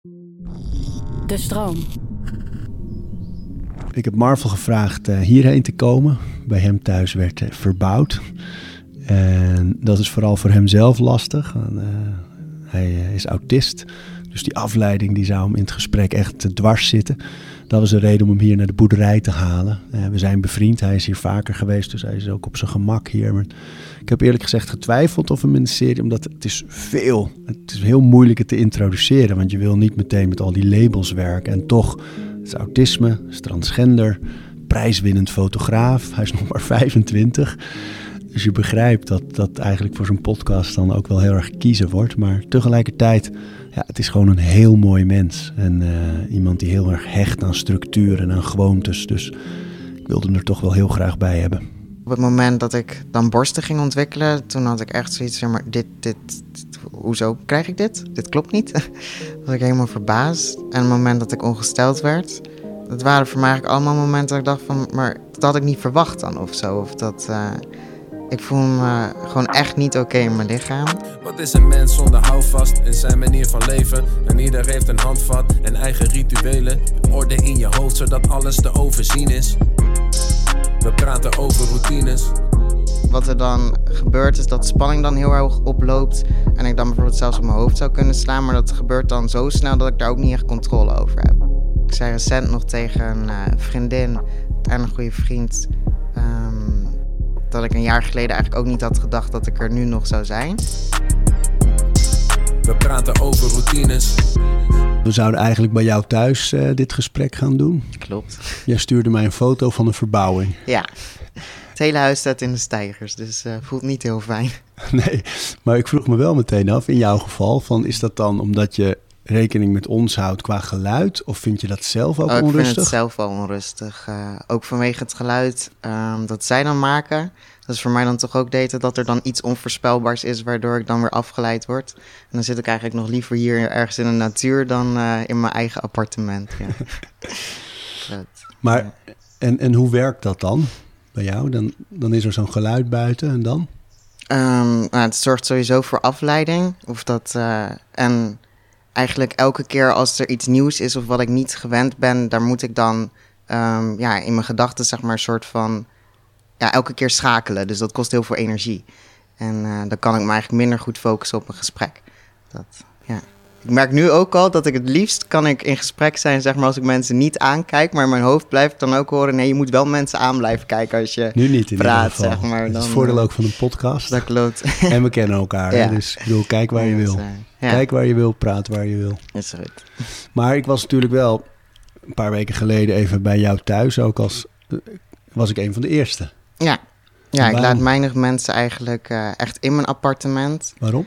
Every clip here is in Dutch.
De stroom. Ik heb Marvel gevraagd hierheen te komen. Bij hem thuis werd verbouwd. En dat is vooral voor hem zelf lastig. Hij is autist. Dus die afleiding die zou hem in het gesprek echt dwars zitten. Dat was een reden om hem hier naar de boerderij te halen. We zijn bevriend. Hij is hier vaker geweest. Dus hij is ook op zijn gemak hier. Maar ik heb eerlijk gezegd getwijfeld of hem in de serie. Omdat het is veel. Het is heel moeilijk het te introduceren. Want je wil niet meteen met al die labels werken. En toch, het is autisme, het is transgender, prijswinnend fotograaf. Hij is nog maar 25. Dus je begrijpt dat eigenlijk voor zo'n podcast dan ook wel heel erg kiezen wordt. Maar tegelijkertijd, ja, het is gewoon een heel mooi mens. En iemand die heel erg hecht aan structuur en aan gewoontes. Dus ik wilde hem er toch wel heel graag bij hebben. Op het moment dat ik dan borsten ging ontwikkelen, toen had ik echt zoiets, zeg maar, dit hoezo krijg ik dit? Dit klopt niet. Was ik helemaal verbaasd. En het moment dat ik ongesteld werd, dat waren voor mij eigenlijk allemaal momenten dat ik dacht van, maar dat had ik niet verwacht dan of zo. Of dat, ik voel me gewoon echt niet oké in mijn lichaam. Wat is een mens zonder houvast in zijn manier van leven? En ieder heeft een handvat en eigen rituelen. Orde in je hoofd zodat alles te overzien is. We praten over routines. Wat er dan gebeurt is dat de spanning dan heel erg oploopt. En ik dan bijvoorbeeld zelfs op mijn hoofd zou kunnen slaan. Maar dat gebeurt dan zo snel dat ik daar ook niet echt controle over heb. Ik zei recent nog tegen een vriendin en een goede vriend, dat ik een jaar geleden eigenlijk ook niet had gedacht dat ik er nu nog zou zijn. We praten over routines. We zouden eigenlijk bij jou thuis dit gesprek gaan doen. Klopt. Jij stuurde mij een foto van een verbouwing. Ja, het hele huis staat in de steigers, dus voelt niet heel fijn. Nee, maar ik vroeg me wel meteen af, in jouw geval, van is dat dan omdat je rekening met ons houdt qua geluid? Of vind je dat zelf ook onrustig? Ik vind het zelf wel onrustig. Ook vanwege het geluid dat zij dan maken. Dat is voor mij dan toch ook dat er dan iets onvoorspelbaars is, waardoor ik dan weer afgeleid word. En dan zit ik eigenlijk nog liever hier ergens in de natuur dan in mijn eigen appartement. Ja. Maar, en hoe werkt dat dan bij jou? Dan is er zo'n geluid buiten en dan? Het zorgt sowieso voor afleiding. En eigenlijk elke keer als er iets nieuws is of wat ik niet gewend ben, daar moet ik dan in mijn gedachten zeg maar een soort van elke keer schakelen. Dus dat kost heel veel energie. En dan kan ik me eigenlijk minder goed focussen op een gesprek. Ik merk nu ook al dat ik het liefst kan ik in gesprek zijn, zeg maar, als ik mensen niet aankijk. Maar in mijn hoofd blijft dan ook horen, nee, je moet wel mensen aan blijven kijken als je nu niet in praat, ieder geval. zeg maar. Dat is het voordeel ook van een podcast. Dat klopt. En we kennen elkaar. Ja. Dus ik bedoel, kijk waar je wil. Kijk waar je wil, praat waar je wil. Is goed. Maar ik was natuurlijk wel een paar weken geleden even bij jou thuis. Ook was ik een van de eerste. Ja, ik laat weinig mensen eigenlijk echt in mijn appartement. Waarom?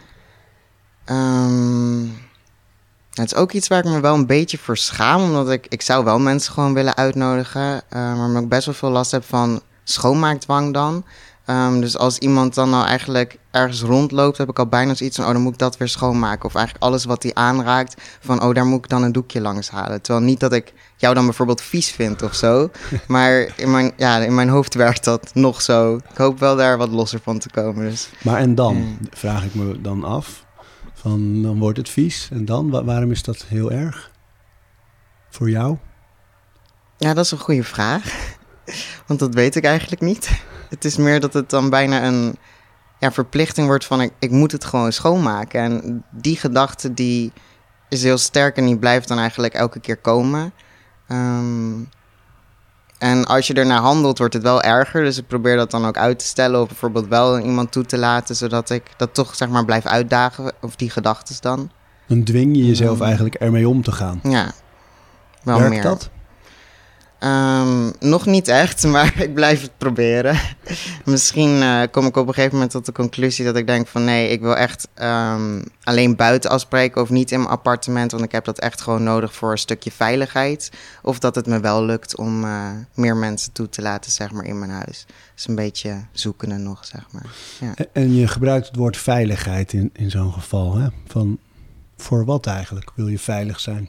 Het is ook iets waar ik me wel een beetje voor schaam. Omdat ik zou wel mensen gewoon willen uitnodigen. Maar ik best wel veel last heb van schoonmaakdwang dan. Dus als iemand dan nou eigenlijk ergens rondloopt, heb ik al bijna zoiets van, dan moet ik dat weer schoonmaken. Of eigenlijk alles wat die aanraakt, van, daar moet ik dan een doekje langs halen. Terwijl niet dat ik jou dan bijvoorbeeld vies vind of zo. Maar in mijn hoofd werkt dat nog zo. Ik hoop wel daar wat losser van te komen. Dus. Maar en dan, vraag ik me dan af, dan wordt het vies. En dan, waarom is dat heel erg voor jou? Ja, dat is een goede vraag. Want dat weet ik eigenlijk niet. Het is meer dat het dan bijna een verplichting wordt van ik moet het gewoon schoonmaken. En die gedachte die is heel sterk en die blijft dan eigenlijk elke keer komen. En als je ernaar handelt, wordt het wel erger. Dus ik probeer dat dan ook uit te stellen of bijvoorbeeld wel iemand toe te laten, zodat ik dat toch zeg maar blijf uitdagen, of die gedachten dan. Dan dwing je jezelf eigenlijk ermee om te gaan. Ja, wel Werkt meer. Dat? Nog niet echt, maar ik blijf het proberen. Misschien kom ik op een gegeven moment tot de conclusie dat ik denk van nee, ik wil echt alleen buiten afspreken of niet in mijn appartement, want ik heb dat echt gewoon nodig voor een stukje veiligheid. Of dat het me wel lukt om meer mensen toe te laten, zeg maar, in mijn huis. Dus een beetje zoekende nog, zeg maar. Ja. En je gebruikt het woord veiligheid in zo'n geval, hè? Voor wat eigenlijk wil je veilig zijn?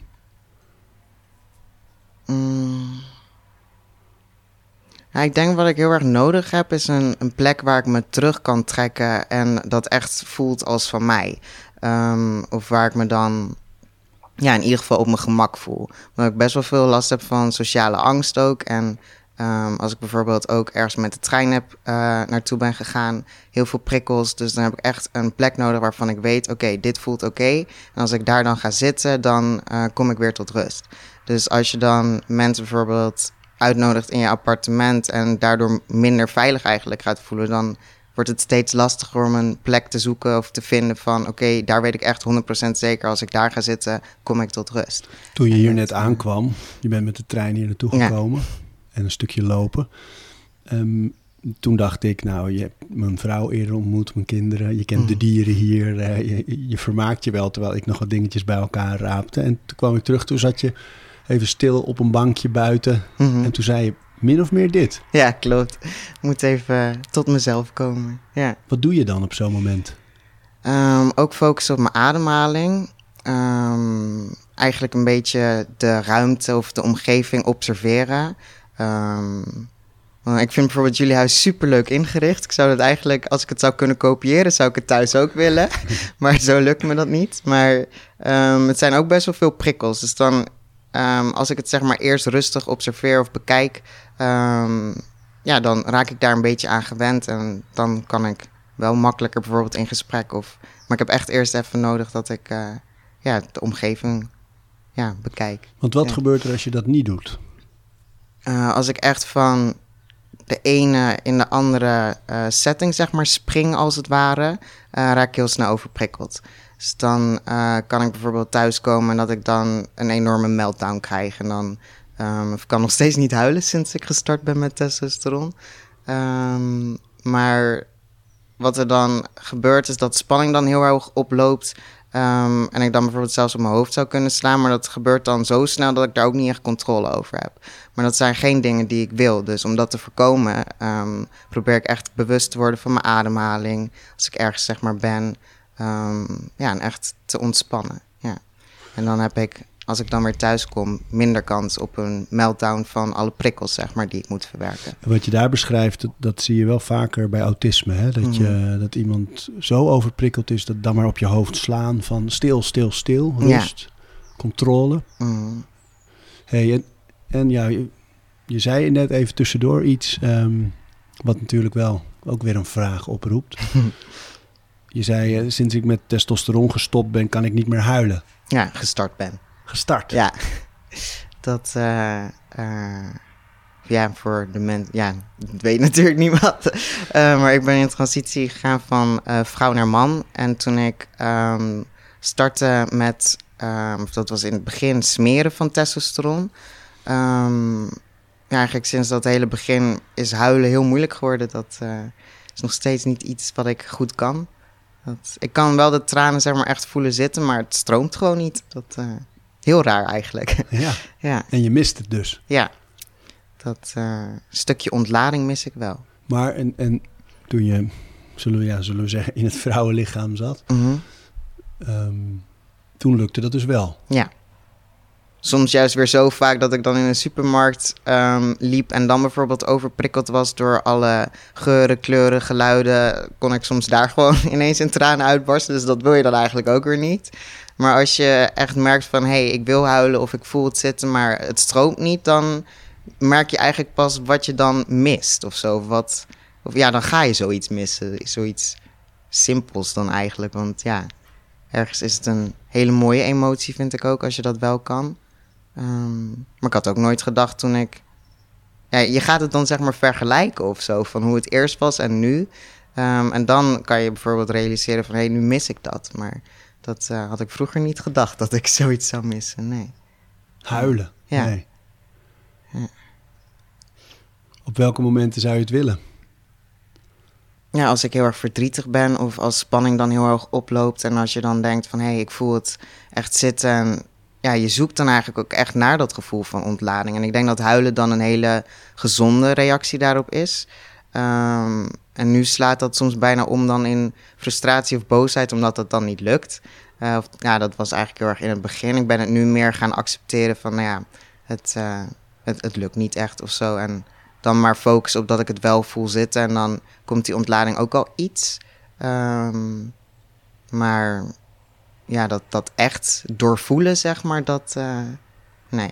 Ja, ik denk wat ik heel erg nodig heb is een plek waar ik me terug kan trekken en dat echt voelt als van mij. Of waar ik me dan in ieder geval op mijn gemak voel. Omdat ik best wel veel last heb van sociale angst ook. En als ik bijvoorbeeld ook ergens met de trein naartoe ben gegaan, heel veel prikkels. Dus dan heb ik echt een plek nodig waarvan ik weet, oké, dit voelt oké. En als ik daar dan ga zitten, dan kom ik weer tot rust. Dus als je dan mensen bijvoorbeeld uitnodigt in je appartement en daardoor minder veilig eigenlijk gaat voelen, dan wordt het steeds lastiger om een plek te zoeken of te vinden van oké, daar weet ik echt 100% zeker. Als ik daar ga zitten, kom ik tot rust. Toen je hier net aankwam, je bent met de trein hier naartoe gekomen en een stukje lopen. Toen dacht ik, nou, je hebt mijn vrouw eerder ontmoet, mijn kinderen. Je kent de dieren hier. Je vermaakt je wel, terwijl ik nog wat dingetjes bij elkaar raapte. En toen kwam ik terug, toen zat je even stil op een bankje buiten. En toen zei je min of meer dit. Ja, klopt. Ik moet even tot mezelf komen. Ja. Wat doe je dan op zo'n moment? Ook focussen op mijn ademhaling. Eigenlijk een beetje de ruimte of de omgeving observeren. Ik vind bijvoorbeeld jullie huis superleuk ingericht. Ik zou dat eigenlijk, als ik het zou kunnen kopiëren, zou ik het thuis ook willen. Maar zo lukt me dat niet. Maar het zijn ook best wel veel prikkels. Dus dan, als ik het zeg maar eerst rustig observeer of bekijk, dan raak ik daar een beetje aan gewend. En dan kan ik wel makkelijker bijvoorbeeld in gesprek. Maar ik heb echt eerst even nodig dat ik de omgeving bekijk. Want wat gebeurt er als je dat niet doet? Als ik echt van de ene in de andere setting, zeg maar, spring als het ware, raak ik heel snel overprikkeld. Dus dan kan ik bijvoorbeeld thuiskomen en dat ik dan een enorme meltdown krijg. En dan ik kan nog steeds niet huilen sinds ik gestart ben met testosteron. Maar wat er dan gebeurt is dat spanning dan heel erg oploopt. En ik dan bijvoorbeeld zelfs op mijn hoofd zou kunnen slaan. Maar dat gebeurt dan zo snel dat ik daar ook niet echt controle over heb. Maar dat zijn geen dingen die ik wil. Dus om dat te voorkomen, probeer ik echt bewust te worden van mijn ademhaling. Als ik ergens zeg maar ben. En echt te ontspannen. Ja. En dan heb ik, als ik dan weer thuis kom, minder kans op een meltdown van alle prikkels, zeg maar, die ik moet verwerken. Wat je daar beschrijft, dat zie je wel vaker bij autisme. Hè? Dat iemand zo overprikkeld is, dat dan maar op je hoofd slaan van stil, rust, controle. Hey, en je zei net even tussendoor iets, wat natuurlijk wel ook weer een vraag oproept. Je zei, sinds ik met testosteron gestopt ben, kan ik niet meer huilen. Ja, gestart ben. Gestart? Ja, dat, voor de mensen, dat weet natuurlijk niemand. Maar ik ben in transitie gegaan van vrouw naar man. En toen ik startte met, dat was in het begin, smeren van testosteron. Eigenlijk sinds dat hele begin is huilen heel moeilijk geworden. Dat is nog steeds niet iets wat ik goed kan. Ik kan wel de tranen zeg maar echt voelen zitten, maar het stroomt gewoon niet. Dat heel raar eigenlijk. Ja. En je mist het dus. Ja, dat stukje ontlading mis ik wel. Maar en toen je, zullen we zeggen, in het vrouwenlichaam zat, toen lukte dat dus wel. Ja. Soms juist weer zo vaak dat ik dan in een supermarkt liep en dan bijvoorbeeld overprikkeld was door alle geuren, kleuren, geluiden, kon ik soms daar gewoon ineens in tranen uitbarsten. Dus dat wil je dan eigenlijk ook weer niet. Maar als je echt merkt van, ik wil huilen of ik voel het zitten, maar het stroomt niet, dan merk je eigenlijk pas wat je dan mist of zo. Dan ga je zoiets missen. Zoiets simpels dan eigenlijk. Want ergens is het een hele mooie emotie, vind ik ook, als je dat wel kan. Maar ik had ook nooit gedacht toen ik... je gaat het dan zeg maar vergelijken of zo, van hoe het eerst was en nu. En dan kan je bijvoorbeeld realiseren van, nu mis ik dat. Maar dat had ik vroeger niet gedacht, dat ik zoiets zou missen, nee. Huilen? Ja. Nee. Ja. Op welke momenten zou je het willen? Ja, als ik heel erg verdrietig ben of als spanning dan heel erg oploopt. En als je dan denkt van, ik voel het echt zitten. En je zoekt dan eigenlijk ook echt naar dat gevoel van ontlading. En ik denk dat huilen dan een hele gezonde reactie daarop is. En nu slaat dat soms bijna om dan in frustratie of boosheid, omdat dat dan niet lukt. Dat was eigenlijk heel erg in het begin. Ik ben het nu meer gaan accepteren van, het lukt niet echt of zo. En dan maar focussen op dat ik het wel voel zitten. En dan komt die ontlading ook al iets. Maar dat echt doorvoelen, zeg maar, nee.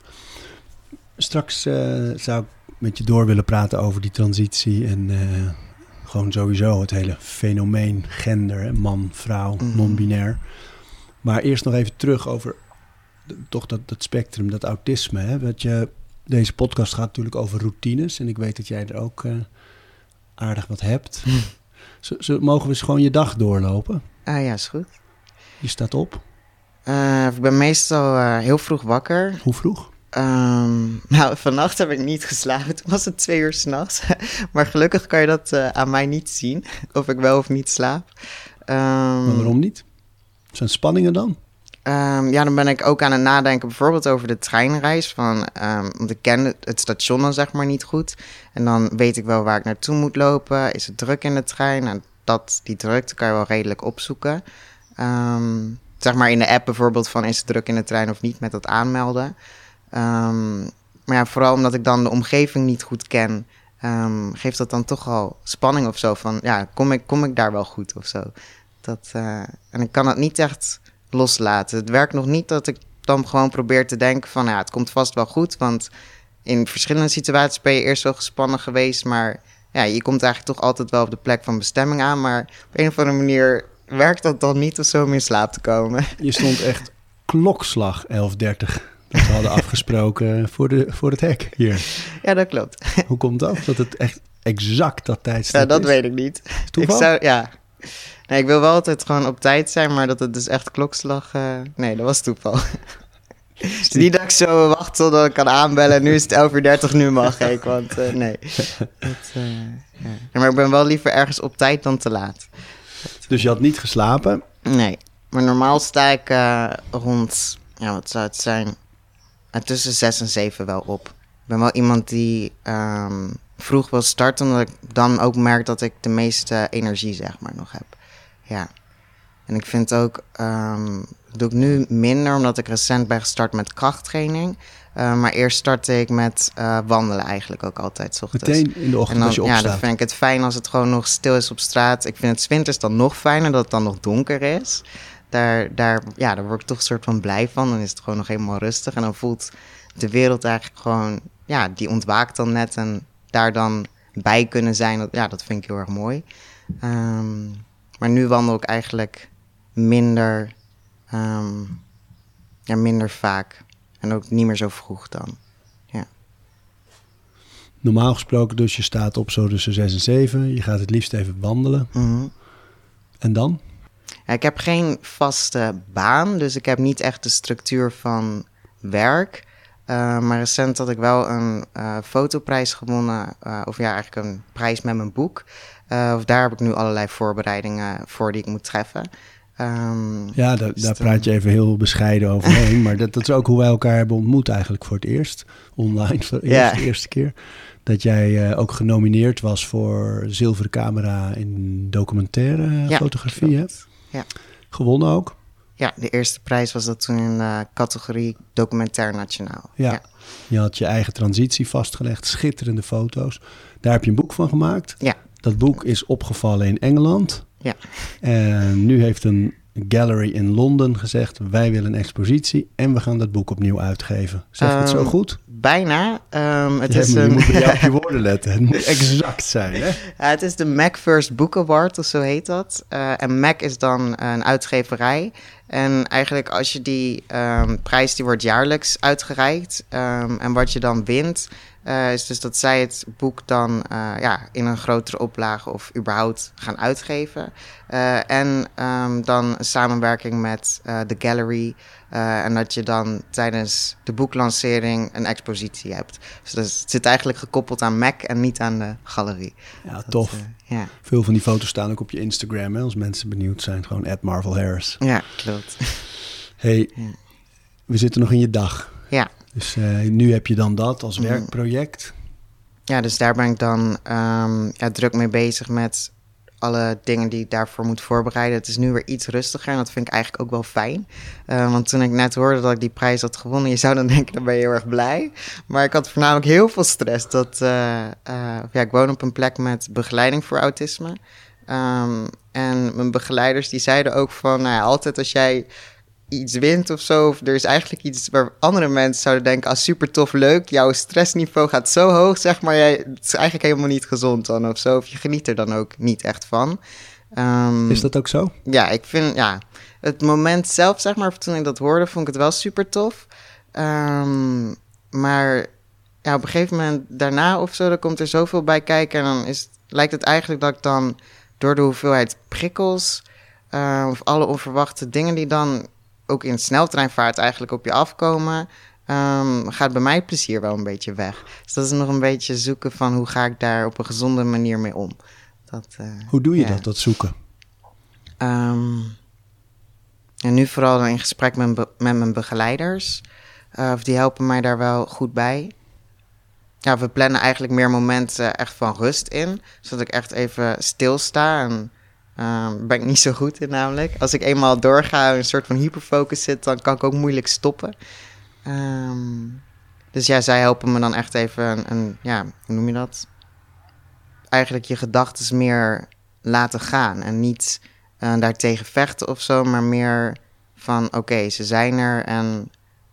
Straks zou ik met je door willen praten over die transitie en gewoon sowieso het hele fenomeen gender, hè, man, vrouw, non-binair. Maar eerst nog even terug over toch dat spectrum, dat autisme. Hè? Deze podcast gaat natuurlijk over routines en ik weet dat jij er ook aardig wat hebt. Mogen we eens gewoon je dag doorlopen? Ja, is goed. Je staat op? Ik ben meestal heel vroeg wakker. Hoe vroeg? Vannacht heb ik niet geslapen. Toen was het 2 uur 's nachts. Maar gelukkig kan je dat aan mij niet zien. Of ik wel of niet slaap. Maar waarom niet? Zijn spanningen dan? Dan ben ik ook aan het nadenken bijvoorbeeld over de treinreis. Want ik ken het station dan zeg maar niet goed. En dan weet ik wel waar ik naartoe moet lopen. Is het druk in de trein? En die drukte kan je wel redelijk opzoeken. Zeg maar in de app bijvoorbeeld van is het druk in de trein of niet met dat aanmelden. Maar ja, vooral omdat ik dan de omgeving niet goed ken, geeft dat dan toch al spanning of zo. Van ja, kom ik daar wel goed of zo. En ik kan het niet echt loslaten. Het werkt nog niet dat ik dan gewoon probeer te denken van ja, het komt vast wel goed. Want in verschillende situaties ben je eerst wel gespannen geweest, maar ja, je komt eigenlijk toch altijd wel op de plek van bestemming aan. Maar op een of andere manier werkt dat dan niet of zo om in slaap te komen. Je stond echt klokslag 11:30. Dat we hadden afgesproken voor het hek hier. Ja, dat klopt. Hoe komt dat? Dat het echt exact dat tijdstip is? Ja, dat weet ik niet. Toeval? Nee, ik wil wel altijd gewoon op tijd zijn, maar dat het dus echt klokslag... Nee, dat was toeval. Het is niet dat ik zo wacht totdat ik kan aanbellen. Nu is het 11:30, nu mag ik, want nee. Maar ik ben wel liever ergens op tijd dan te laat. Dus je had niet geslapen? Nee, maar normaal sta ik rond... Ja, wat zou het zijn? Tussen 6 en 7 wel op. Ik ben wel iemand die vroeg wil starten, omdat ik dan ook merk dat ik de meeste energie, zeg maar, nog heb. Ja. En ik vind ook, dat doe ik nu minder, omdat ik recent ben gestart met krachttraining. Maar eerst startte ik met wandelen eigenlijk ook altijd 's ochtends. Meteen in de ochtend als je opstaat? Ja, dan vind ik het fijn als het gewoon nog stil is op straat. Ik vind het 's winters dan nog fijner, dat het dan nog donker is. Daar word ik toch een soort van blij van. Dan is het gewoon nog helemaal rustig. En dan voelt de wereld eigenlijk gewoon... Ja, die ontwaakt dan net. En daar dan bij kunnen zijn, dat vind ik heel erg mooi. Maar nu wandel ik eigenlijk minder vaak. En ook niet meer zo vroeg dan. Ja. Normaal gesproken dus, je staat op zo tussen 6 en 7. Je gaat het liefst even wandelen. Mm-hmm. En dan? Ja, ik heb geen vaste baan, dus ik heb niet echt de structuur van werk. Maar recent had ik wel een fotoprijs gewonnen. Eigenlijk een prijs met mijn boek. Daar heb ik nu allerlei voorbereidingen voor die ik moet treffen. Daar praat je even heel bescheiden overheen. Maar dat is ook hoe wij elkaar hebben ontmoet eigenlijk voor het eerst. Online, de eerste keer. Dat jij ook genomineerd was voor Zilveren Camera in documentaire fotografie. Hè? Ja. Gewonnen ook. Ja, de eerste prijs was dat toen in de categorie documentair nationaal. Ja, je had je eigen transitie vastgelegd, schitterende foto's. Daar heb je een boek van gemaakt. Ja. Dat boek is opgevallen in Engeland. Ja. En nu heeft een gallery in Londen gezegd, wij willen een expositie en we gaan dat boek opnieuw uitgeven. Zeg ik het zo goed? Bijna. Je moet bij jou op je woorden letten. Het moet exact zijn, hè? Het is de Mac First Book Award, of zo heet dat. En Mac is dan een uitgeverij. En eigenlijk als je die prijs, die wordt jaarlijks uitgereikt. En wat je dan wint, is dus dat zij het boek dan in een grotere oplage of überhaupt gaan uitgeven. En dan een samenwerking met de gallery. En dat je dan tijdens de boeklancering een expositie hebt. Dus het zit eigenlijk gekoppeld aan Mac en niet aan de galerie. Ja, tof. Veel van die foto's staan ook op je Instagram, hè, als mensen benieuwd zijn. Gewoon @MarvelHarris. Ja, klopt. Hey, we zitten nog in je dag. Ja. Dus nu heb je dan dat als werkproject. Ja, dus daar ben ik dan druk mee bezig met alle dingen die ik daarvoor moet voorbereiden. Het is nu weer iets rustiger en dat vind ik eigenlijk ook wel fijn. Want toen ik net hoorde dat ik die prijs had gewonnen, je zou dan denken, dan ben je heel erg blij. Maar ik had voornamelijk heel veel stress. Ik woon op een plek met begeleiding voor autisme. En mijn begeleiders die zeiden ook van, nou ja, altijd als jij iets wint of zo, of er is eigenlijk iets waar andere mensen zouden denken, super tof, leuk, jouw stressniveau gaat zo hoog, zeg maar, het is eigenlijk helemaal niet gezond dan of zo, of je geniet er dan ook niet echt van. Is dat ook zo? Ja, ik vind, het moment zelf, zeg maar, toen ik dat hoorde, vond ik het wel super tof. Maar ja, op een gegeven moment daarna of zo, dan komt er zoveel bij kijken en dan lijkt het eigenlijk dat ik dan door de hoeveelheid prikkels of alle onverwachte dingen die dan ook in sneltreinvaart eigenlijk op je afkomen, gaat bij mij het plezier wel een beetje weg. Dus dat is nog een beetje zoeken van hoe ga ik daar op een gezonde manier mee om. Hoe doe je dat zoeken? En nu vooral in gesprek met mijn begeleiders. Of die helpen mij daar wel goed bij. Ja, we plannen eigenlijk meer momenten echt van rust in. Zodat ik echt even stilsta. En ben ik niet zo goed in namelijk. Als ik eenmaal doorga en een soort van hyperfocus zit, dan kan ik ook moeilijk stoppen. Dus ja, zij helpen me dan echt even hoe noem je dat? Eigenlijk je gedachten meer laten gaan. En niet daartegen vechten of zo, maar meer van oké, ze zijn er en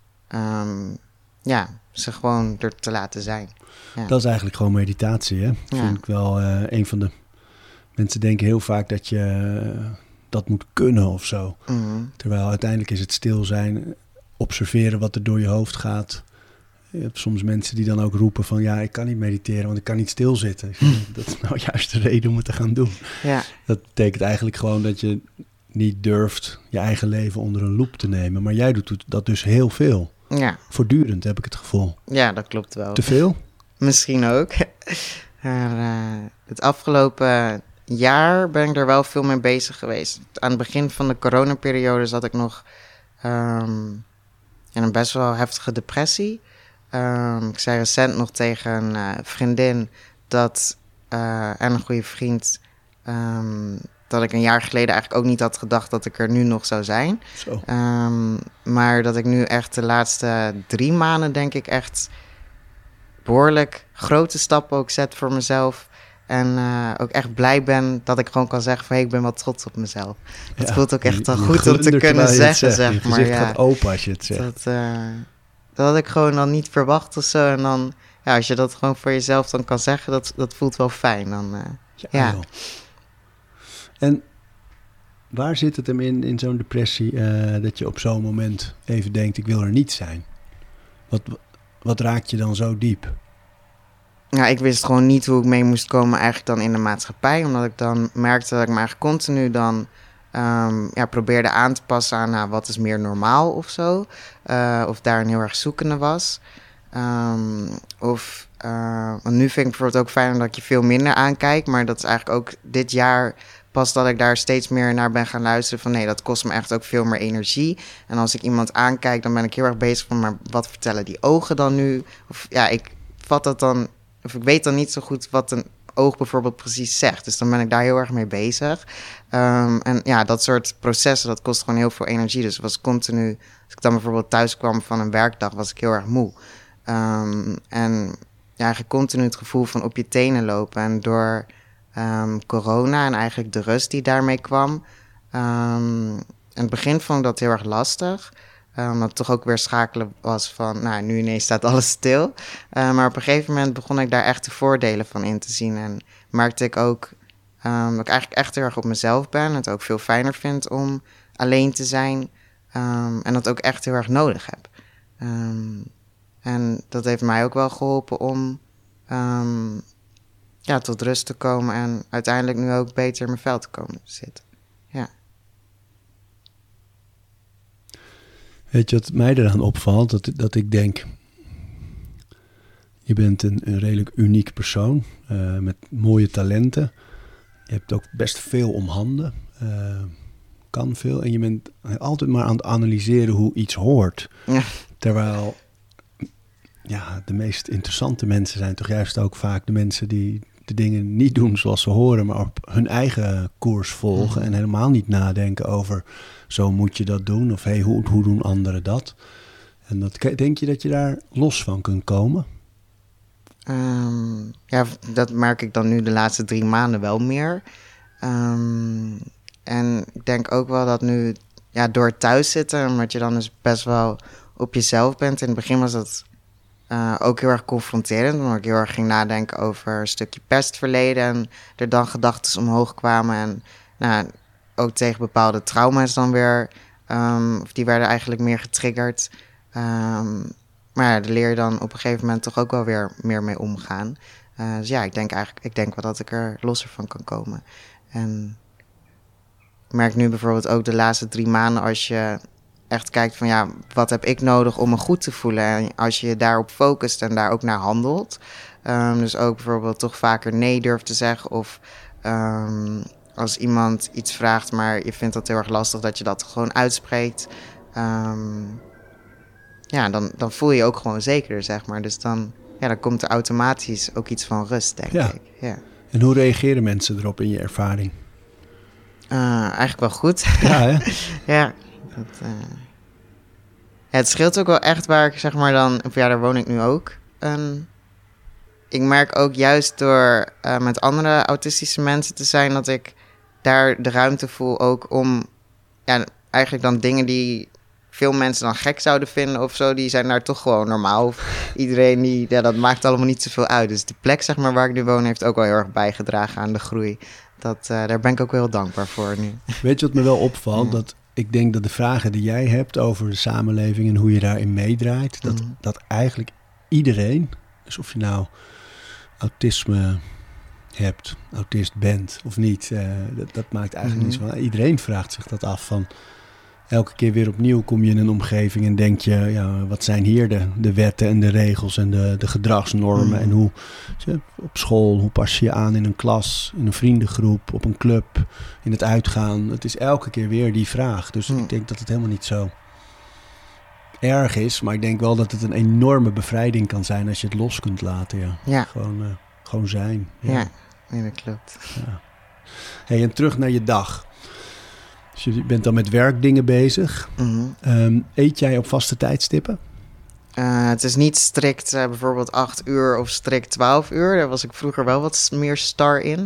ze gewoon er te laten zijn. Ja. Dat is eigenlijk gewoon meditatie, hè? Dat vind ik wel een van de... Mensen denken heel vaak dat je dat moet kunnen of zo. Mm-hmm. Terwijl uiteindelijk is het stil zijn, observeren wat er door je hoofd gaat. Je hebt soms mensen die dan ook roepen van, ja, ik kan niet mediteren, want ik kan niet stilzitten. Dat is nou juist de reden om het te gaan doen. Ja. Dat betekent eigenlijk gewoon dat je niet durft je eigen leven onder een loep te nemen. Maar jij doet dat dus heel veel. Ja. Voortdurend heb ik het gevoel. Ja, dat klopt wel. Te veel? Misschien ook. Het afgelopen jaar ben ik er wel veel mee bezig geweest. Aan het begin van de coronaperiode zat ik nog in een best wel heftige depressie. Ik zei recent nog tegen een vriendin en een goede vriend, dat ik een jaar geleden eigenlijk ook niet had gedacht dat ik er nu nog zou zijn. Zo. Maar dat ik nu echt de laatste 3 maanden denk ik echt behoorlijk grote stappen ook zet voor mezelf. En ook echt blij ben dat ik gewoon kan zeggen van ik ben wel trots op mezelf. Het voelt ook echt wel goed om te kunnen zeggen, zeg maar. Je gezicht gaat open als je het zegt. Dat had ik gewoon dan niet verwacht of zo. En dan, als je dat gewoon voor jezelf dan kan zeggen, dat voelt wel fijn. Dan, ja. En waar zit het hem in zo'n depressie dat je op zo'n moment even denkt, ik wil er niet zijn? Wat raakt je dan zo diep? Ja, ik wist gewoon niet hoe ik mee moest komen eigenlijk dan in de maatschappij. Omdat ik dan merkte dat ik me eigenlijk continu dan probeerde aan te passen aan wat is meer normaal of zo. Of daar een heel erg zoekende was. Want nu vind ik bijvoorbeeld ook fijn dat je veel minder aankijkt. Maar dat is eigenlijk ook dit jaar pas dat ik daar steeds meer naar ben gaan luisteren. Van nee, dat kost me echt ook veel meer energie. En als ik iemand aankijk, dan ben ik heel erg bezig van, maar wat vertellen die ogen dan nu? Of ik vat dat dan, of ik weet dan niet zo goed wat een oog bijvoorbeeld precies zegt. Dus dan ben ik daar heel erg mee bezig. Dat soort processen, dat kost gewoon heel veel energie. Dus was continu, als ik dan bijvoorbeeld thuis kwam van een werkdag, was ik heel erg moe. Eigenlijk continu het gevoel van op je tenen lopen. En door corona en eigenlijk de rust die daarmee kwam. In het begin vond ik dat heel erg lastig. Omdat het toch ook weer schakelen was van, nu ineens staat alles stil. Maar op een gegeven moment begon ik daar echt de voordelen van in te zien. En merkte ik ook dat ik eigenlijk echt heel erg op mezelf ben. Het ook veel fijner vind om alleen te zijn. En dat ook echt heel erg nodig heb. En dat heeft mij ook wel geholpen om tot rust te komen. En uiteindelijk nu ook beter in mijn vel te komen zitten. Ja. Weet je wat mij eraan opvalt? Dat ik denk, je bent een redelijk uniek persoon met mooie talenten. Je hebt ook best veel om handen, kan veel. En je bent altijd maar aan het analyseren hoe iets hoort. Ja. Terwijl de meest interessante mensen zijn toch juist ook vaak de mensen die de dingen niet doen zoals ze horen, maar op hun eigen koers volgen en helemaal niet nadenken over zo moet je dat doen of hoe doen anderen dat. En denk je dat je daar los van kunt komen? Dat merk ik dan nu de laatste 3 maanden wel meer. En ik denk ook wel dat nu, door het thuis zitten, omdat je dan dus best wel op jezelf bent. In het begin was dat ook heel erg confronterend, omdat ik heel erg ging nadenken over een stukje pestverleden en er dan gedachten omhoog kwamen en ook tegen bepaalde trauma's dan weer, of die werden eigenlijk meer getriggerd. Maar daar leer je dan op een gegeven moment toch ook wel weer meer mee omgaan. Dus ik denk wel dat ik er losser van kan komen. En ik merk nu bijvoorbeeld ook de laatste 3 maanden, als je echt kijkt van wat heb ik nodig om me goed te voelen? En als je je daarop focust en daar ook naar handelt. Dus ook bijvoorbeeld toch vaker nee durft te zeggen. Of als iemand iets vraagt, maar je vindt dat heel erg lastig, dat je dat gewoon uitspreekt. Dan voel je je ook gewoon zekerder, zeg maar. Dus dan komt er automatisch ook iets van rust, denk ik. Ja. En hoe reageren mensen erop in je ervaring? Eigenlijk wel goed. Ja, hè? Ja. Het scheelt ook wel echt waar ik zeg maar dan... daar woon ik nu ook. Ik merk ook juist door met andere autistische mensen te zijn, dat ik daar de ruimte voel ook om... eigenlijk dan dingen die veel mensen dan gek zouden vinden of zo, die zijn daar toch gewoon normaal. Of iedereen dat maakt allemaal niet zoveel uit. Dus de plek zeg maar waar ik nu woon heeft ook wel heel erg bijgedragen aan de groei. Daar ben ik ook wel heel dankbaar voor nu. Weet je wat me wel opvalt? Dat ik denk dat de vragen die jij hebt over de samenleving en hoe je daarin meedraait, dat eigenlijk iedereen, dus of je nou autisme hebt, autist bent of niet, dat maakt eigenlijk niet zo van. Iedereen vraagt zich dat af van... Elke keer weer opnieuw kom je in een omgeving en denk je, wat zijn hier de wetten en de regels en de gedragsnormen en hoe op school, hoe pas je je aan in een klas, in een vriendengroep, op een club, in het uitgaan. Het is elke keer weer die vraag. Dus ik denk dat het helemaal niet zo erg is, maar ik denk wel dat het een enorme bevrijding kan zijn als je het los kunt laten. Ja. Gewoon zijn. Ja, dat klopt. Ja. Hey, en terug naar je dag. Dus je bent dan met werkdingen bezig. Eet jij op vaste tijdstippen? Het is niet strikt bijvoorbeeld 8 uur of strikt 12 uur. Daar was ik vroeger wel wat meer star in.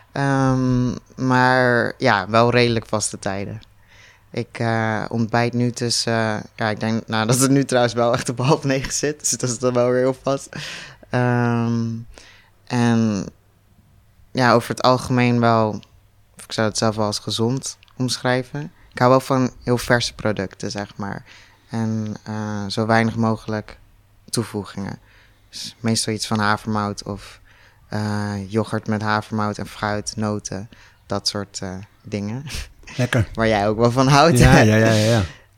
Maar wel redelijk vaste tijden. Ik ontbijt nu tussen... ik denk dat het nu trouwens wel echt op 8:30 zit. Dus dat is dan wel weer heel vast. En over het algemeen wel... Ik zou het zelf wel als gezond omschrijven. Ik hou wel van heel verse producten, zeg maar. En zo weinig mogelijk toevoegingen. Dus meestal iets van havermout of yoghurt met havermout en fruit, noten. Dat soort dingen. Lekker. Waar jij ook wel van houdt. Ja.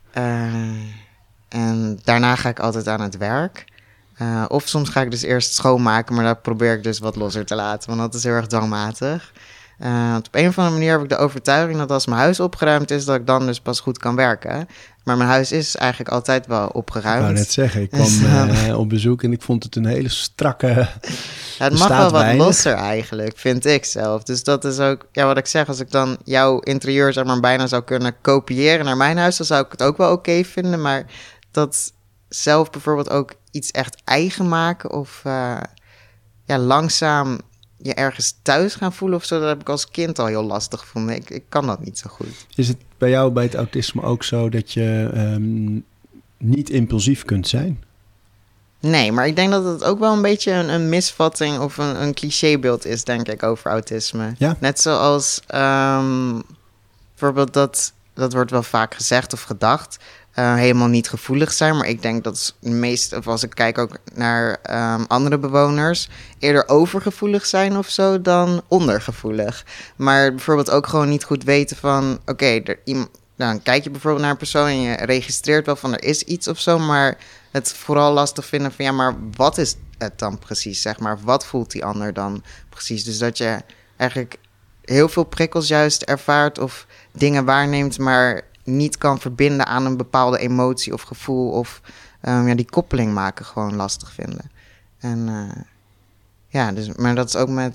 En daarna ga ik altijd aan het werk. Of soms ga ik dus eerst schoonmaken, maar dat probeer ik dus wat losser te laten. Want dat is heel erg dwangmatig. Want op een of andere manier heb ik de overtuiging dat als mijn huis opgeruimd is, dat ik dan dus pas goed kan werken. Maar mijn huis is eigenlijk altijd wel opgeruimd. Ik wou net zeggen, ik kwam op bezoek en ik vond het een hele strakke... het mag wel wat losser eigenlijk, vind ik zelf. Dus dat is ook, wat ik zeg, als ik dan jouw interieur zeg maar bijna zou kunnen kopiëren naar mijn huis, dan zou ik het ook wel oké vinden. Maar dat zelf bijvoorbeeld ook iets echt eigen maken of langzaam je ergens thuis gaan voelen of zo, dat heb ik als kind al heel lastig gevonden. Ik kan dat niet zo goed. Is het bij jou bij het autisme ook zo dat je niet impulsief kunt zijn? Nee, maar ik denk dat het ook wel een beetje een misvatting of een clichébeeld is, denk ik, over autisme. Ja? Net zoals bijvoorbeeld dat wordt wel vaak gezegd of gedacht, helemaal niet gevoelig zijn. Maar ik denk dat of als ik kijk ook naar andere bewoners, eerder overgevoelig zijn of zo dan ondergevoelig. Maar bijvoorbeeld ook gewoon niet goed weten van, dan kijk je bijvoorbeeld naar een persoon en je registreert wel van er is iets of zo, maar het vooral lastig vinden van maar wat is het dan precies, zeg maar? Wat voelt die ander dan precies? Dus dat je eigenlijk heel veel prikkels juist ervaart of dingen waarneemt, maar niet kan verbinden aan een bepaalde emotie of gevoel of die koppeling maken gewoon lastig vinden. En maar dat is ook met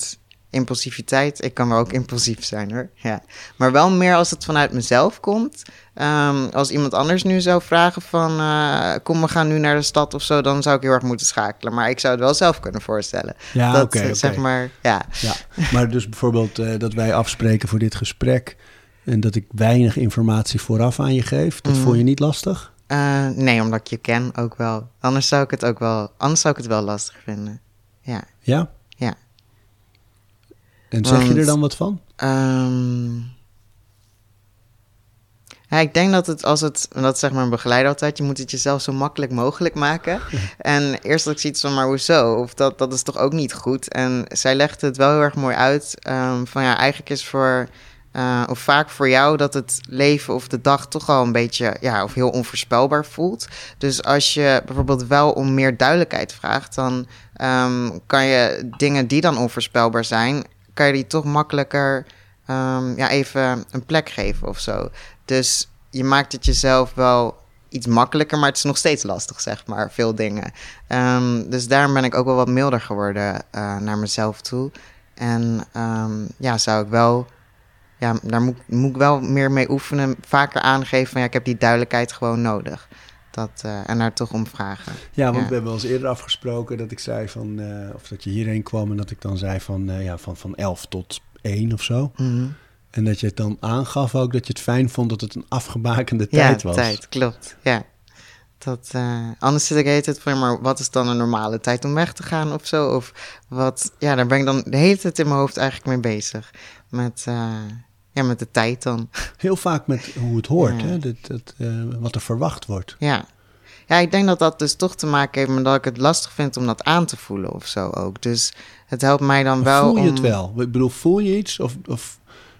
impulsiviteit, ik kan wel ook impulsief zijn hoor. Ja. Maar wel meer als het vanuit mezelf komt. Als iemand anders nu zou vragen van kom, we gaan nu naar de stad of zo, dan zou ik heel erg moeten schakelen. Maar ik zou het wel zelf kunnen voorstellen. Ja, oké. Zeg maar, ja. Maar dus bijvoorbeeld dat wij afspreken voor dit gesprek en dat ik weinig informatie vooraf aan je geef, dat vond je niet lastig? Nee, omdat ik je ken ook wel. Anders zou ik het wel lastig vinden. Ja. Ja? Ja. En zeg je er dan wat van? Ja, ik denk dat zegt mijn begeleider altijd, je moet het jezelf zo makkelijk mogelijk maken. En eerst had ik zoiets van, maar hoezo? Of dat is toch ook niet goed? En zij legde het wel heel erg mooi uit. Van ja, eigenlijk is of vaak voor jou dat het leven of de dag toch al een beetje, ja, of heel onvoorspelbaar voelt. Dus als je bijvoorbeeld wel om meer duidelijkheid vraagt, dan kan je dingen die dan onvoorspelbaar zijn, kan je die toch makkelijker even een plek geven of zo. Dus je maakt het jezelf wel iets makkelijker, maar het is nog steeds lastig, zeg maar, veel dingen. Dus daarom ben ik ook wel wat milder geworden naar mezelf toe. En zou ik wel, ja, daar moet ik wel meer mee oefenen, vaker aangeven van ja, ik heb die duidelijkheid gewoon nodig. En daar toch om vragen. Ja, want we hebben al eens eerder afgesproken dat ik zei van, of dat je hierheen kwam en dat ik dan zei van 11 tot 1 of zo. Mm-hmm. En dat je het dan aangaf ook dat je het fijn vond dat het een afgebakende tijd was. Ja, tijd, klopt. Ja. Anders zit ik de hele tijd van, maar wat is dan een normale tijd om weg te gaan of zo? Of wat, ja, daar ben ik dan de hele tijd in mijn hoofd eigenlijk mee bezig. Met de tijd dan. Heel vaak met hoe het hoort, hè? Wat er verwacht wordt. Ja. Ja, ik denk dat dat dus toch te maken heeft met dat ik het lastig vind om dat aan te voelen of zo ook. Dus het helpt mij dan wel voel je het wel? Ik bedoel, voel je iets of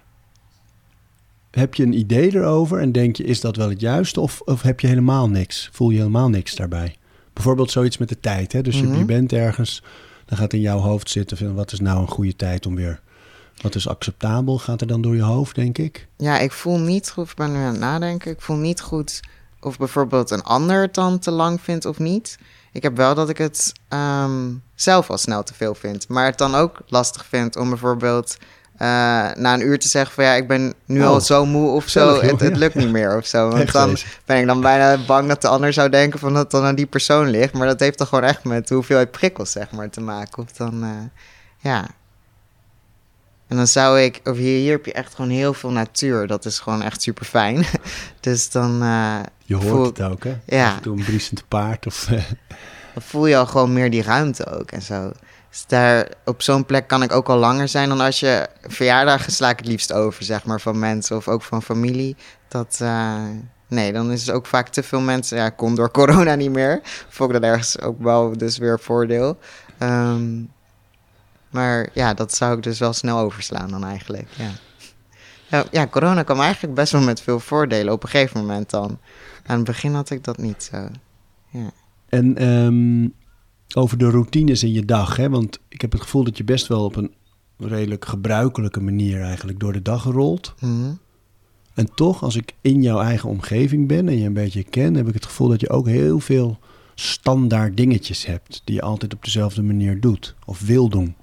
heb je een idee erover en denk je, is dat wel het juiste? Of heb je helemaal niks? Voel je helemaal niks daarbij? Bijvoorbeeld zoiets met de tijd, hè? Dus je bent ergens, dan gaat in jouw hoofd zitten van, wat is nou een goede tijd om weer... Wat is acceptabel? Gaat er dan door je hoofd, denk ik? Ja, ik voel niet goed, ik ben nu aan het nadenken. Ik voel niet goed of bijvoorbeeld een ander het dan te lang vindt of niet. Ik heb wel dat ik het zelf al snel te veel vind. Maar het dan ook lastig vind om bijvoorbeeld na een uur te zeggen van ja, ik ben nu al zo moe of zo. Het lukt niet meer of zo. Want dan ben ik dan bijna bang dat de ander zou denken van dat het dan aan die persoon ligt. Maar dat heeft dan gewoon echt met de hoeveelheid prikkels, zeg maar, te maken. Of dan, ja... En dan zou ik, of hier heb je echt gewoon heel veel natuur. Dat is gewoon echt super fijn. Dus dan... je hoort het ook, hè? Ja. Af en toe een briesend paard of... Dan voel je al gewoon meer die ruimte ook en zo. Dus daar, op zo'n plek kan ik ook al langer zijn dan als je... Verjaardagen sla ik het liefst over, zeg maar, van mensen of ook van familie. Nee, dan is het ook vaak te veel mensen... Ja, kon door corona niet meer. Vond ik dat ergens ook wel dus weer een voordeel. Maar ja, dat zou ik dus wel snel overslaan dan eigenlijk, ja. Corona kwam eigenlijk best wel met veel voordelen op een gegeven moment dan. Aan het begin had ik dat niet zo, ja. En over de routines in je dag, hè? Want ik heb het gevoel dat je best wel op een redelijk gebruikelijke manier eigenlijk door de dag rolt. Mm-hmm. En toch, als ik in jouw eigen omgeving ben en je een beetje ken, heb ik het gevoel dat je ook heel veel standaard dingetjes hebt die je altijd op dezelfde manier doet of wil doen.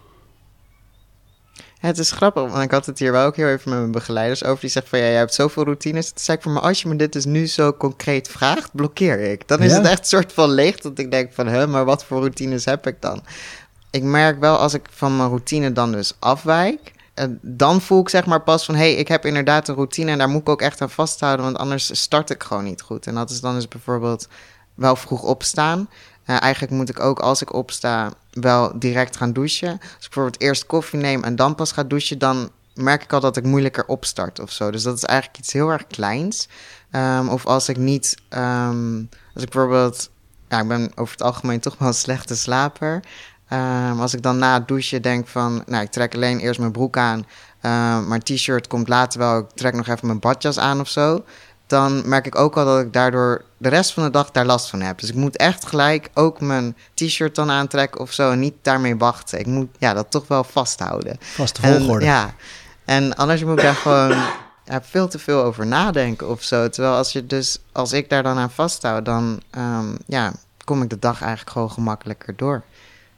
Ja, het is grappig, want ik had het hier wel ook heel even met mijn begeleiders over. Die zegt van, ja, jij hebt zoveel routines. Toen zei ik van, maar als je me dit dus nu zo concreet vraagt, blokkeer ik. Dan is het echt een soort van leeg, dat ik denk van, maar wat voor routines heb ik dan? Ik merk wel, als ik van mijn routine dan dus afwijk, dan voel ik zeg maar pas van, ik heb inderdaad een routine en daar moet ik ook echt aan vasthouden, want anders start ik gewoon niet goed. En dat is dan dus bijvoorbeeld wel vroeg opstaan. Eigenlijk moet ik ook, als ik opsta, wel direct gaan douchen. Als ik bijvoorbeeld eerst koffie neem en dan pas ga douchen, dan merk ik al dat ik moeilijker opstart of zo. Dus dat is eigenlijk iets heel erg kleins. Of als ik niet... als ik bijvoorbeeld... Ja, ik ben over het algemeen toch wel een slechte slaper. Als ik dan na het douchen denk van... Nou, ik trek alleen eerst mijn broek aan. Mijn t-shirt komt later wel. Ik trek nog even mijn badjas aan of zo. Dan merk ik ook al dat ik daardoor de rest van de dag daar last van heb. Dus ik moet echt gelijk ook mijn t-shirt dan aantrekken of zo en niet daarmee wachten. Ik moet dat toch wel vasthouden. Vaste volgorde. En anders moet ik daar gewoon veel te veel over nadenken of zo. Terwijl als ik daar dan aan vasthoud, dan kom ik de dag eigenlijk gewoon gemakkelijker door.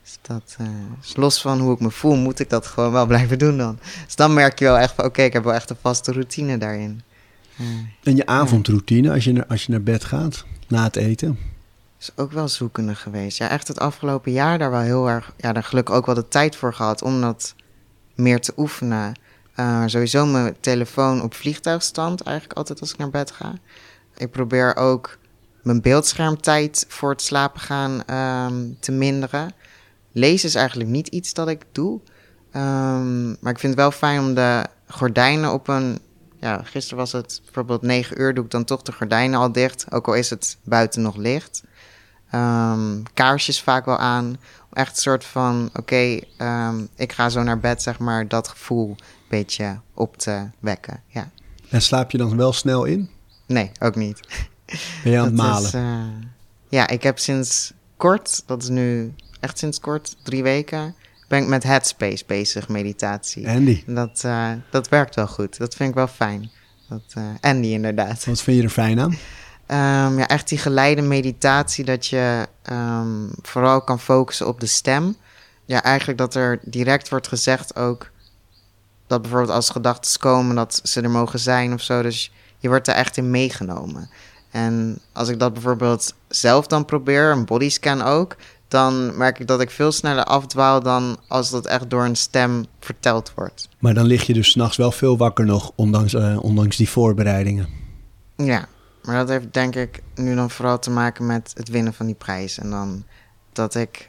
Dus dat is los van hoe ik me voel, moet ik dat gewoon wel blijven doen dan. Dus dan merk je wel echt van, oké, ik heb wel echt een vaste routine daarin. En je avondroutine als je naar bed gaat, na het eten? Is ook wel zoekende geweest. Ja, echt het afgelopen jaar daar wel heel erg... Ja, daar gelukkig ook wel de tijd voor gehad om dat meer te oefenen. Sowieso mijn telefoon op vliegtuigstand eigenlijk altijd als ik naar bed ga. Ik probeer ook mijn beeldschermtijd voor het slapen gaan te minderen. Lezen is eigenlijk niet iets dat ik doe. Maar ik vind het wel fijn om de gordijnen op een... Ja, gisteren was het bijvoorbeeld 9 uur, doe ik dan toch de gordijnen al dicht. Ook al is het buiten nog licht. Kaarsjes vaak wel aan. Echt een soort van, ik ga zo naar bed, zeg maar, dat gevoel een beetje op te wekken. Ja. En slaap je dan wel snel in? Nee, ook niet. Ben je aan het malen? Ja, ik heb sinds kort, dat is nu echt sinds kort, 3 weken... ben ik met Headspace bezig, meditatie. Andy. Dat werkt wel goed. Dat vind ik wel fijn. Andy, inderdaad. Wat vind je er fijn aan? Ja, echt die geleide meditatie, dat je vooral kan focussen op de stem. Ja, eigenlijk dat er direct wordt gezegd ook... dat bijvoorbeeld als gedachten komen, dat ze er mogen zijn of zo. Dus je wordt er echt in meegenomen. En als ik dat bijvoorbeeld zelf dan probeer, een bodyscan ook... dan merk ik dat ik veel sneller afdwaal dan als dat echt door een stem verteld wordt. Maar dan lig je dus 's nachts wel veel wakker nog, ondanks die voorbereidingen. Ja, maar dat heeft denk ik nu dan vooral te maken met het winnen van die prijs. En dan dat ik,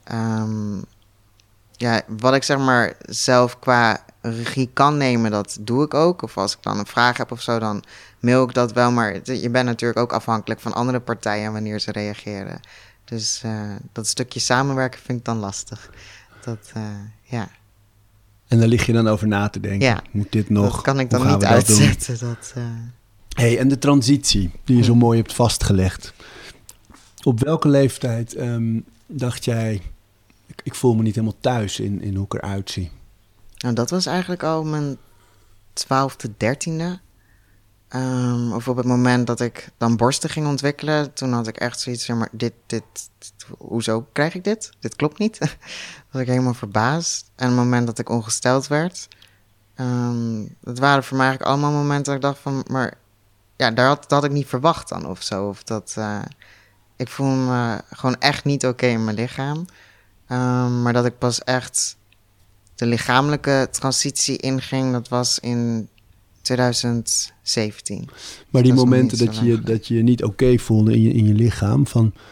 wat ik zeg maar zelf qua regie kan nemen, dat doe ik ook. Of als ik dan een vraag heb of zo, dan mail ik dat wel. Maar je bent natuurlijk ook afhankelijk van andere partijen wanneer ze reageren. Dus dat stukje samenwerken vind ik dan lastig. Ja. En daar lig je dan over na te denken. Ja, moet dit nog? Dat kan ik dan Hoe gaan niet we dat doen? uitzetten. Hey, en de transitie die je zo mooi hebt vastgelegd. Op welke leeftijd dacht jij... Ik voel me niet helemaal thuis in hoe ik eruit zie? Nou, dat was eigenlijk al mijn 12e, 13e. Of op het moment dat ik dan borsten ging ontwikkelen, toen had ik echt zoiets van, maar hoezo krijg ik dit? Dit klopt niet. Was ik helemaal verbaasd. En het moment dat ik ongesteld werd, dat waren voor mij eigenlijk allemaal momenten dat ik dacht van, maar ja, dat had ik niet verwacht dan of zo. Of dat, ik voel me gewoon echt niet oké in mijn lichaam. Maar dat ik pas echt de lichamelijke transitie inging, dat was in 2017. Maar die momenten dat je je niet oké voelde in je lichaam,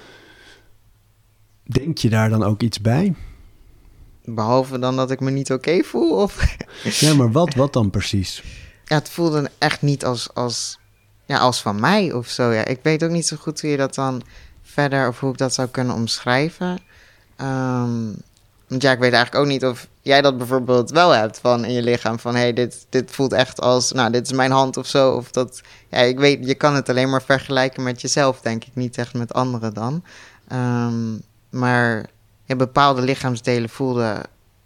denk je daar dan ook iets bij? Behalve dan dat ik me niet oké voel? Of? Ja, maar wat dan precies? Ja, het voelde echt niet als van mij of zo. Ja. Ik weet ook niet zo goed hoe je dat dan verder, of hoe ik dat zou kunnen omschrijven. Want ja, ik weet eigenlijk ook niet of jij dat bijvoorbeeld wel hebt van in je lichaam. Van hey, dit voelt echt als, nou, dit is mijn hand of zo. Of dat, ja, ik weet, je kan het alleen maar vergelijken met jezelf, denk ik. Niet echt met anderen dan. Maar ja, bepaalde lichaamsdelen voelden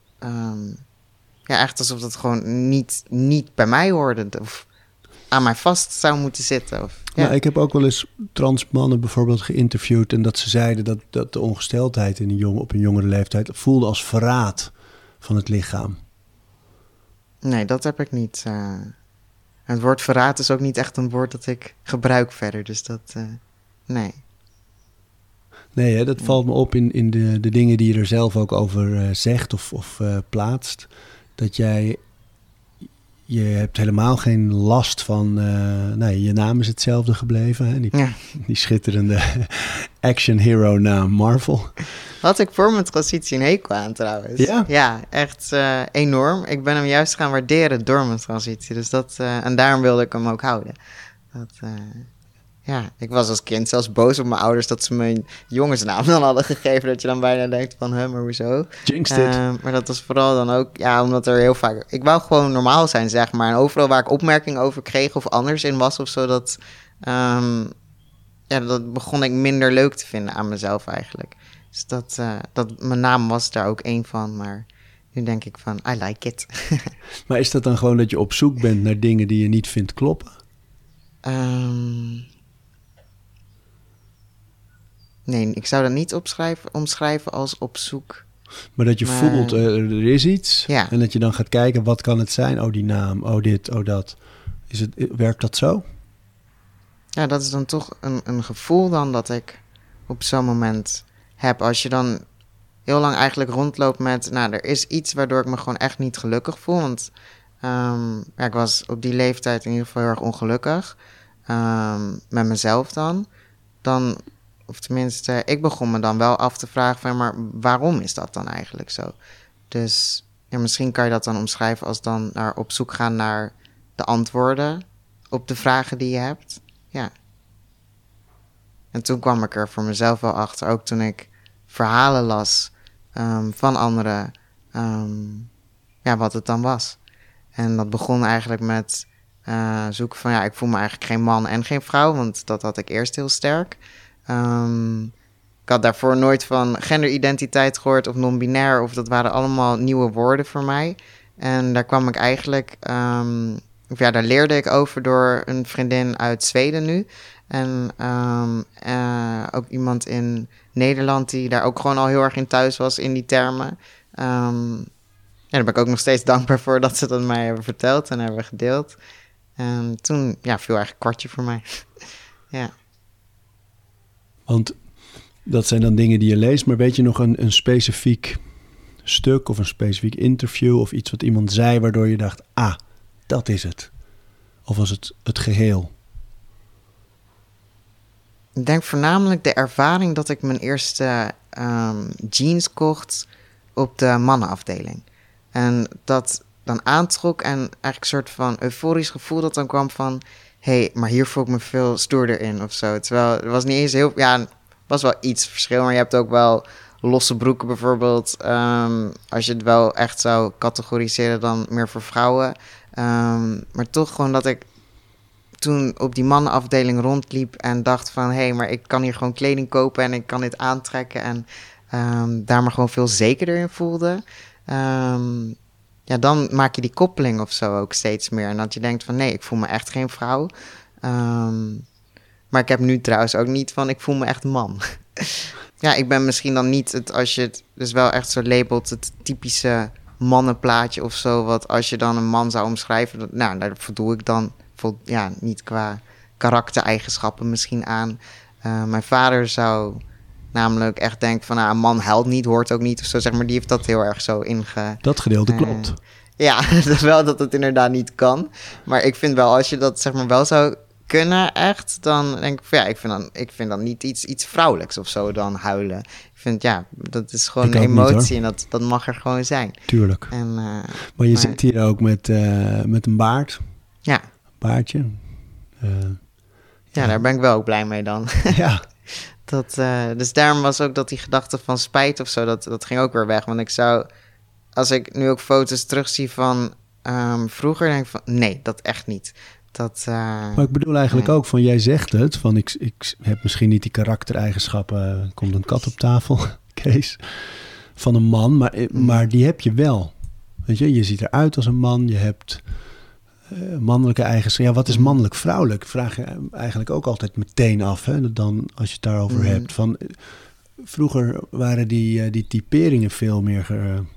echt alsof dat gewoon niet bij mij hoorde. Of aan mij vast zou moeten zitten. Of, ja. Nou, ik heb ook wel eens trans mannen bijvoorbeeld geïnterviewd en dat ze zeiden dat de ongesteldheid op een jongere leeftijd voelde als verraad van het lichaam. Nee, dat heb ik niet. Het woord verraad is ook niet echt een woord dat ik gebruik verder. Dus dat, nee. Nee, hè, dat valt me op in de dingen die je er zelf ook over zegt of plaatst. Dat je hebt helemaal geen last van... je naam is hetzelfde gebleven. Hè? Die schitterende action hero naam Marvel. Had ik voor mijn transitie een hekel aan trouwens. Ja? Ja, echt enorm. Ik ben hem juist gaan waarderen door mijn transitie. Dus en daarom wilde ik hem ook houden. Ik was als kind zelfs boos op mijn ouders dat ze mijn jongensnaam dan hadden gegeven. Dat je dan bijna denkt van, maar hoezo? Jinxed it. Maar dat was vooral dan ook, ja, omdat er heel vaak... Ik wou gewoon normaal zijn, zeg maar. En overal waar ik opmerkingen over kreeg of anders in was of zo, dat begon ik minder leuk te vinden aan mezelf eigenlijk. Dus mijn naam was daar ook één van, maar nu denk ik van, I like it. Maar is dat dan gewoon dat je op zoek bent naar dingen die je niet vindt kloppen? Nee, ik zou dat niet omschrijven als op zoek Maar dat je voelt, er is iets. Ja. En dat je dan gaat kijken, wat kan het zijn? Oh, die naam. Oh, dit. Oh, dat. Werkt dat zo? Ja, dat is dan toch een gevoel dan dat ik op zo'n moment heb. Als je dan heel lang eigenlijk rondloopt met... Nou, er is iets waardoor ik me gewoon echt niet gelukkig voel. Want ik was op die leeftijd in ieder geval heel erg ongelukkig. Met mezelf dan. Of tenminste, ik begon me dan wel af te vragen van... Maar waarom is dat dan eigenlijk zo? Dus ja, misschien kan je dat dan omschrijven als dan op zoek gaan naar de antwoorden op de vragen die je hebt. Ja. En toen kwam ik er voor mezelf wel achter, ook toen ik verhalen las van anderen, wat het dan was. En dat begon eigenlijk met zoeken van, ik voel me eigenlijk geen man en geen vrouw, want dat had ik eerst heel sterk. Ik had daarvoor nooit van genderidentiteit gehoord of non-binair, of dat waren allemaal nieuwe woorden voor mij. En daar kwam ik eigenlijk... daar leerde ik over door een vriendin uit Zweden nu. En ook iemand in Nederland die daar ook gewoon al heel erg in thuis was in die termen. Daar ben ik ook nog steeds dankbaar voor dat ze dat mij hebben verteld en hebben gedeeld. En toen viel eigenlijk een kwartje voor mij. Ja. Want dat zijn dan dingen die je leest, maar weet je nog een specifiek stuk of een specifiek interview of iets wat iemand zei waardoor je dacht, dat is het? Of was het geheel? Ik denk voornamelijk de ervaring dat ik mijn eerste jeans kocht op de mannenafdeling. En dat dan aantrok en eigenlijk een soort van euforisch gevoel dat dan kwam van... maar hier voel ik me veel stoerder in of zo. Terwijl het was niet eens heel... Ja, was wel iets verschil, maar je hebt ook wel losse broeken bijvoorbeeld. Als je het wel echt zou categoriseren dan meer voor vrouwen... maar toch gewoon dat ik toen op die mannenafdeling rondliep en dacht van... maar ik kan hier gewoon kleding kopen en ik kan dit aantrekken... en daar maar gewoon veel zekerder in voelde. Dan maak je die koppeling of zo ook steeds meer. En dat je denkt van nee, ik voel me echt geen vrouw. Maar ik heb nu trouwens ook niet van ik voel me echt man. Ja, ik ben misschien dan niet als je het dus wel echt zo labelt... het typische mannenplaatje of zo... wat als je dan een man zou omschrijven... daar voldoe ik dan niet qua karaktereigenschappen misschien aan. Mijn vader zou namelijk echt denken van... een man huilt niet, hoort ook niet of zo, zeg maar. Die heeft dat heel erg zo Dat gedeelte klopt. Ja, wel dat het inderdaad niet kan. Maar ik vind wel, als je dat zeg maar wel zou kunnen echt... dan denk ik van ik vind dan niet iets vrouwelijks of zo dan huilen. Ik vind dat is gewoon een emotie niet, en dat mag er gewoon zijn. Tuurlijk. Maar je zit hier ook met een baard. Ja. Baardje. Daar ben ik wel ook blij mee dan. Ja. Dus daarom was ook dat die gedachte van spijt of zo, dat ging ook weer weg. Want als ik nu ook foto's terugzie van vroeger, denk ik van nee, dat echt niet. Maar ik bedoel eigenlijk ook van, jij zegt het, van ik heb misschien niet die karaktereigenschappen, komt een kat op tafel, Kees, van een man, maar die heb je wel. Weet je ziet eruit als een man, je hebt mannelijke eigenschappen. Ja, wat is mannelijk, vrouwelijk? Vraag je eigenlijk ook altijd meteen af, hè? Dan als je het daarover hebt. Van, vroeger waren die typeringen veel meer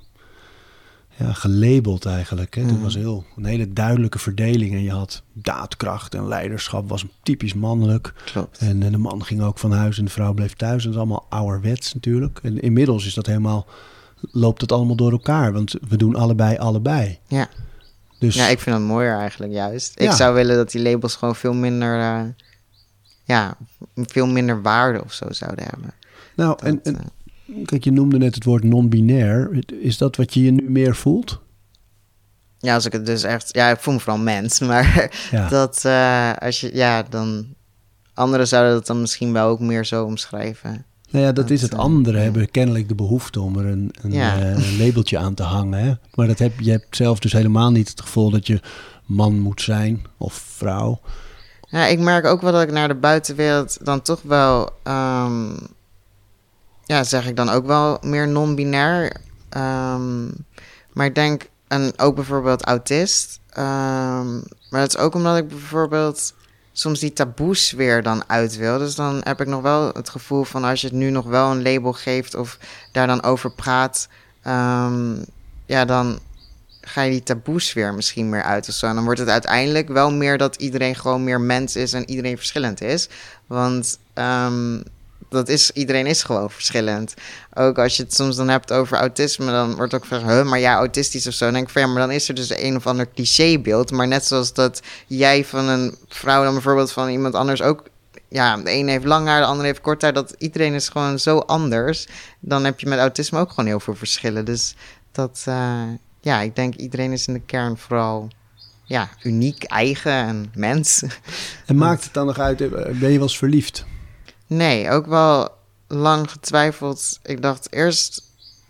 gelabeld eigenlijk. Hè? Het was een hele duidelijke verdeling. En je had daadkracht en leiderschap was typisch mannelijk. Klopt. En de man ging ook van huis en de vrouw bleef thuis. En dat is allemaal ouderwets natuurlijk. En inmiddels is dat loopt het allemaal door elkaar. Want we doen allebei. Ja. Dus, ja, ik vind dat mooier eigenlijk juist. Ik zou willen dat die labels gewoon veel minder waarde of zo zouden hebben. Nou, kijk, je noemde net het woord non-binair. Is dat wat je nu meer voelt? Ja, als ik het dus echt... Ja, ik voel me vooral mens, maar dat als je... dan... Anderen zouden dat dan misschien wel ook meer zo omschrijven. Nou ja, dat is het. Anderen hebben kennelijk de behoefte om er een labeltje aan te hangen. Hè? Maar je hebt zelf dus helemaal niet het gevoel dat je man moet zijn of vrouw. Ja, ik merk ook wel dat ik naar de buitenwereld dan toch wel... zeg ik dan ook wel meer non-binair. Maar ik denk, en ook bijvoorbeeld autist. Maar dat is ook omdat ik bijvoorbeeld soms die taboes weer dan uit wil. Dus dan heb ik nog wel het gevoel van als je het nu nog wel een label geeft of daar dan over praat, dan ga je die taboes weer misschien meer uit of zo. En dan wordt het uiteindelijk wel meer dat iedereen gewoon meer mens is en iedereen verschillend is. Want iedereen is gewoon verschillend. Ook als je het soms dan hebt over autisme, dan wordt ook gevraagd, maar ja, autistisch of zo. Dan denk ik van, ja, maar dan is er dus een of ander clichébeeld. Maar net zoals dat jij van een vrouw dan bijvoorbeeld van iemand anders ook, ja, de ene heeft lang haar, de andere heeft kort haar. Dat iedereen is gewoon zo anders. Dan heb je met autisme ook gewoon heel veel verschillen. Dus dat, ik denk iedereen is in de kern vooral, ja, uniek, eigen en mens. En maakt het dan nog uit, ben je wel eens verliefd? Nee, ook wel lang getwijfeld. Ik dacht eerst,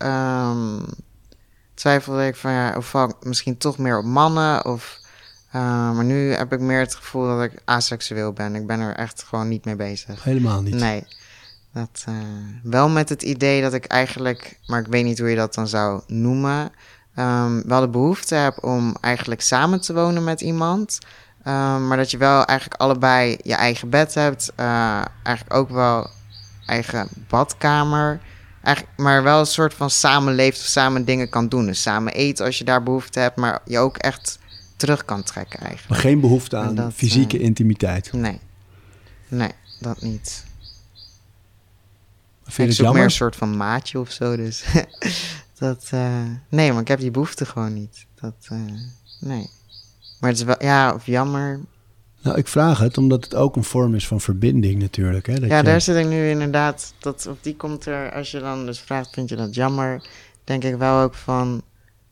twijfelde ik van ja, of val ik misschien toch meer op mannen of... maar nu heb ik meer het gevoel dat ik aseksueel ben. Ik ben er echt gewoon niet mee bezig. Helemaal niet? Nee. Dat, wel met het idee dat ik eigenlijk, maar ik weet niet hoe je dat dan zou noemen, wel de behoefte heb om eigenlijk samen te wonen met iemand. Maar dat je wel eigenlijk allebei je eigen bed hebt. Eigenlijk ook wel eigen badkamer. Maar wel een soort van samenleeft of samen dingen kan doen. Dus samen eten als je daar behoefte hebt, maar je ook echt terug kan trekken eigenlijk. Maar geen behoefte aan fysieke intimiteit? Nee, dat niet. Vind je ik zoek meer een soort van maatje of zo, dus nee, maar ik heb die behoefte gewoon niet. Nee. Maar het is wel, ja, of jammer. Nou, ik vraag het omdat het ook een vorm is van verbinding natuurlijk. Hè? Daar zit ik nu inderdaad, of die komt er, als je dan dus vraagt, vind je dat jammer? Denk ik wel ook van,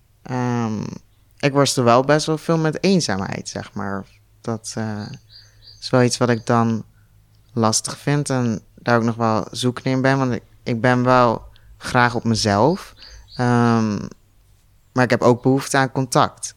ik worstel wel best wel veel met eenzaamheid, zeg maar. Dat is wel iets wat ik dan lastig vind en daar ook nog wel zoekende in ben. Want ik ben wel graag op mezelf, maar ik heb ook behoefte aan contact.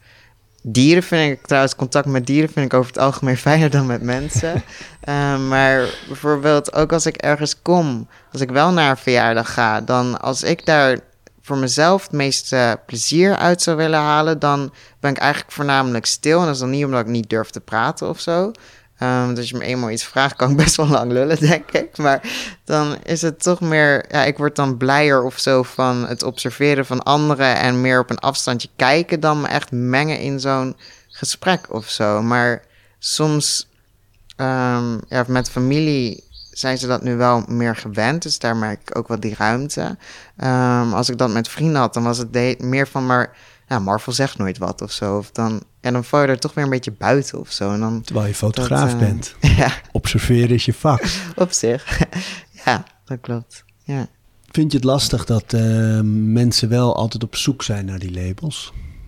Contact met dieren vind ik over het algemeen fijner dan met mensen. Maar bijvoorbeeld ook als ik ergens kom, als ik wel naar een verjaardag ga, dan als ik daar voor mezelf het meeste plezier uit zou willen halen, dan ben ik eigenlijk voornamelijk stil. En dat is dan niet omdat ik niet durf te praten of zo. Dus als je me eenmaal iets vraagt, kan ik best wel lang lullen, denk ik. Maar dan is het toch meer, ja, ik word dan blijer of zo van het observeren van anderen en meer op een afstandje kijken dan me echt mengen in zo'n gesprek of zo. Maar soms, met familie zijn ze dat nu wel meer gewend, dus daar merk ik ook wel die ruimte. Als ik dat met vrienden had, dan was het meer van, maar ja, Marvel zegt nooit wat of zo. Of dan val je er toch weer een beetje buiten of zo. En dan, terwijl je fotograaf bent. Ja. Observeren is je vak. Op zich. Ja, dat klopt. Ja. Vind je het lastig dat mensen wel altijd op zoek zijn naar die labels?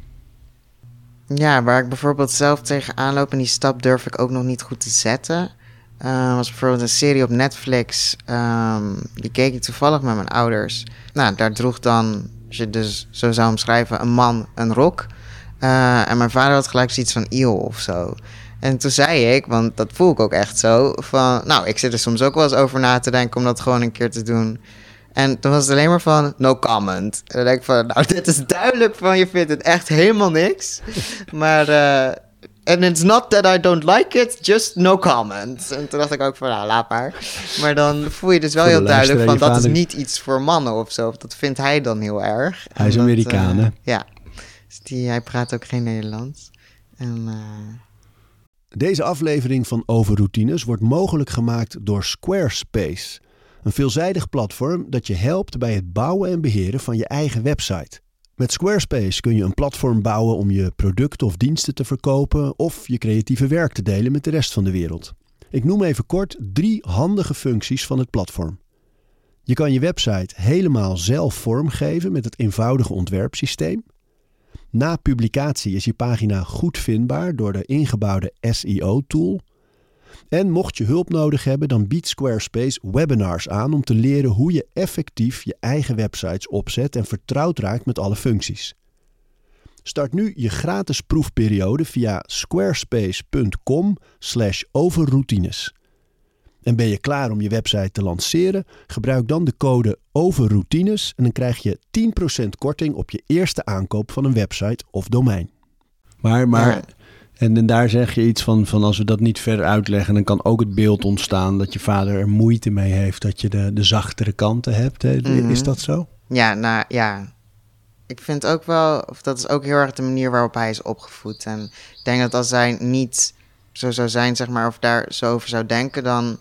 Ja, waar ik bijvoorbeeld zelf tegenaan loop en die stap durf ik ook nog niet goed te zetten. Was bijvoorbeeld een serie op Netflix. Die keek ik toevallig met mijn ouders. Nou, daar droeg dan, als je dus zo zou omschrijven, een man een rok. En mijn vader had gelijk zoiets van eeuw of zo. En toen zei ik, want dat voel ik ook echt zo, van, nou, ik zit er soms ook wel eens over na te denken om dat gewoon een keer te doen. En toen was het alleen maar van, no comment. En dan denk ik van, nou, dit is duidelijk van, je vindt het echt helemaal niks. Maar, and it's not that I don't like it, just no comment. En toen dacht ik ook van, nou, laat maar. Maar dan voel je dus wel heel duidelijk van, dat is niet iets voor mannen of zo. Of dat vindt hij dan heel erg. Hij is Amerikaan, hè? Ja. Dus hij praat ook geen Nederlands. Deze aflevering van Overroutines wordt mogelijk gemaakt door Squarespace. Een veelzijdig platform dat je helpt bij het bouwen en beheren van je eigen website. Met Squarespace kun je een platform bouwen om je producten of diensten te verkopen of je creatieve werk te delen met de rest van de wereld. Ik noem even kort 3 handige functies van het platform. Je kan je website helemaal zelf vormgeven met het eenvoudige ontwerpsysteem. Na publicatie is je pagina goed vindbaar door de ingebouwde SEO-tool. En mocht je hulp nodig hebben, dan biedt Squarespace webinars aan om te leren hoe je effectief je eigen websites opzet en vertrouwd raakt met alle functies. Start nu je gratis proefperiode via squarespace.com/overroutines. En ben je klaar om je website te lanceren? Gebruik dan de code OVERROUTINES en dan krijg je 10% korting op je eerste aankoop van een website of domein. Maar En daar zeg je iets van als we dat niet verder uitleggen, dan kan ook het beeld ontstaan dat je vader er moeite mee heeft, dat je de zachtere kanten hebt. Hè? Is dat zo? Ja, nou ja. Ik vind ook wel, of dat is ook heel erg de manier waarop hij is opgevoed. En ik denk dat als hij niet zo zou zijn, zeg maar, of daar zo over zou denken, dan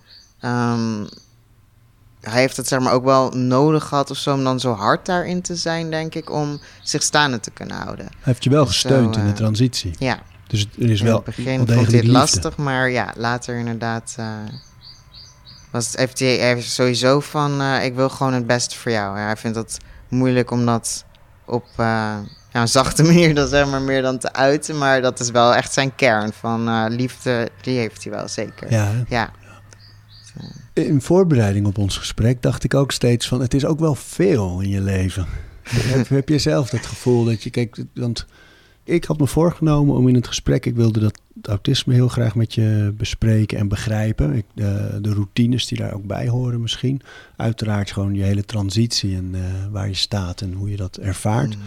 hij heeft het, zeg maar, ook wel nodig gehad of zo om dan zo hard daarin te zijn, denk ik, om zich staande te kunnen houden. Hij heeft je wel gesteund in de transitie. Ja. Dus er is wel. In het begin vond hij het lastig, maar ja, later inderdaad heeft hij sowieso van ik wil gewoon het beste voor jou. Ja, hij vindt het moeilijk om dat op een zachte manier dan, zeg maar, meer dan te uiten, maar dat is wel echt zijn kern van liefde, die heeft hij wel zeker. Ja. In voorbereiding op ons gesprek dacht ik ook steeds van, het is ook wel veel in je leven. Heb je zelf dat gevoel dat je, kijk, want ik had me voorgenomen om in het gesprek, ik wilde dat autisme heel graag met je bespreken en begrijpen. De routines die daar ook bij horen misschien. Uiteraard gewoon je hele transitie en waar je staat en hoe je dat ervaart.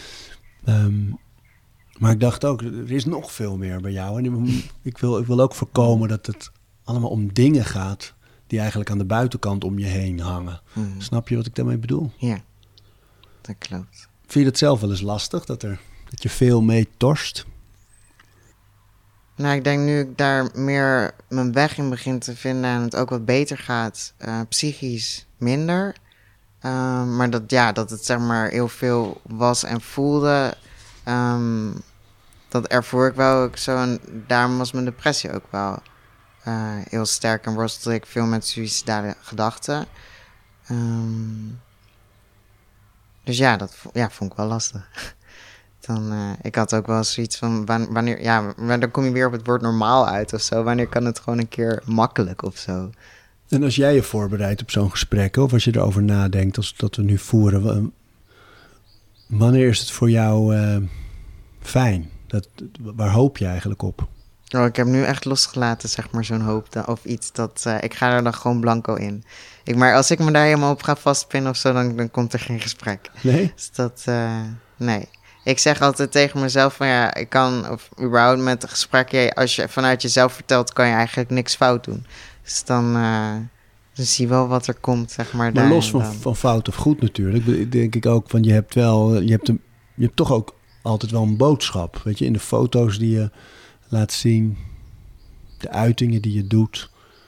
Maar ik dacht ook, er is nog veel meer bij jou. En ik wil ook voorkomen dat het allemaal om dingen gaat die eigenlijk aan de buitenkant om je heen hangen. Snap je wat ik daarmee bedoel? Ja, dat klopt. Vind je dat zelf wel eens lastig, dat je veel mee torst? Nou, ik denk nu ik daar meer mijn weg in begin te vinden en het ook wat beter gaat, psychisch minder. Maar dat het, zeg maar, heel veel was en voelde, dat ervoor ik wel ook zo. En daarom was mijn depressie ook wel heel sterk en worstelde ik veel met suïcidale gedachten. Dus ja, dat vond ik wel lastig. Ik had ook wel zoiets van, wanneer, maar dan kom je weer op het woord normaal uit of zo. Wanneer kan het gewoon een keer makkelijk of zo? En als jij je voorbereidt op zo'n gesprek, of als je erover nadenkt, als dat we nu voeren, wanneer is het voor jou fijn? Waar hoop je eigenlijk op? Oh, ik heb nu echt losgelaten, zeg maar, zo'n hoop of iets. Ik ga er dan gewoon blanco in. Maar als ik me daar helemaal op ga vastpinnen of zo, dan komt er geen gesprek. Nee? Dus nee. Ik zeg altijd tegen mezelf van ik kan, of überhaupt met een gesprek, als je vanuit jezelf vertelt, kan je eigenlijk niks fout doen. Dus dan zie je wel wat er komt, zeg maar. Maar los van fout of goed natuurlijk, denk ik ook van je hebt toch ook altijd wel een boodschap. Weet je, in de foto's die je laat zien, de uitingen die je doet.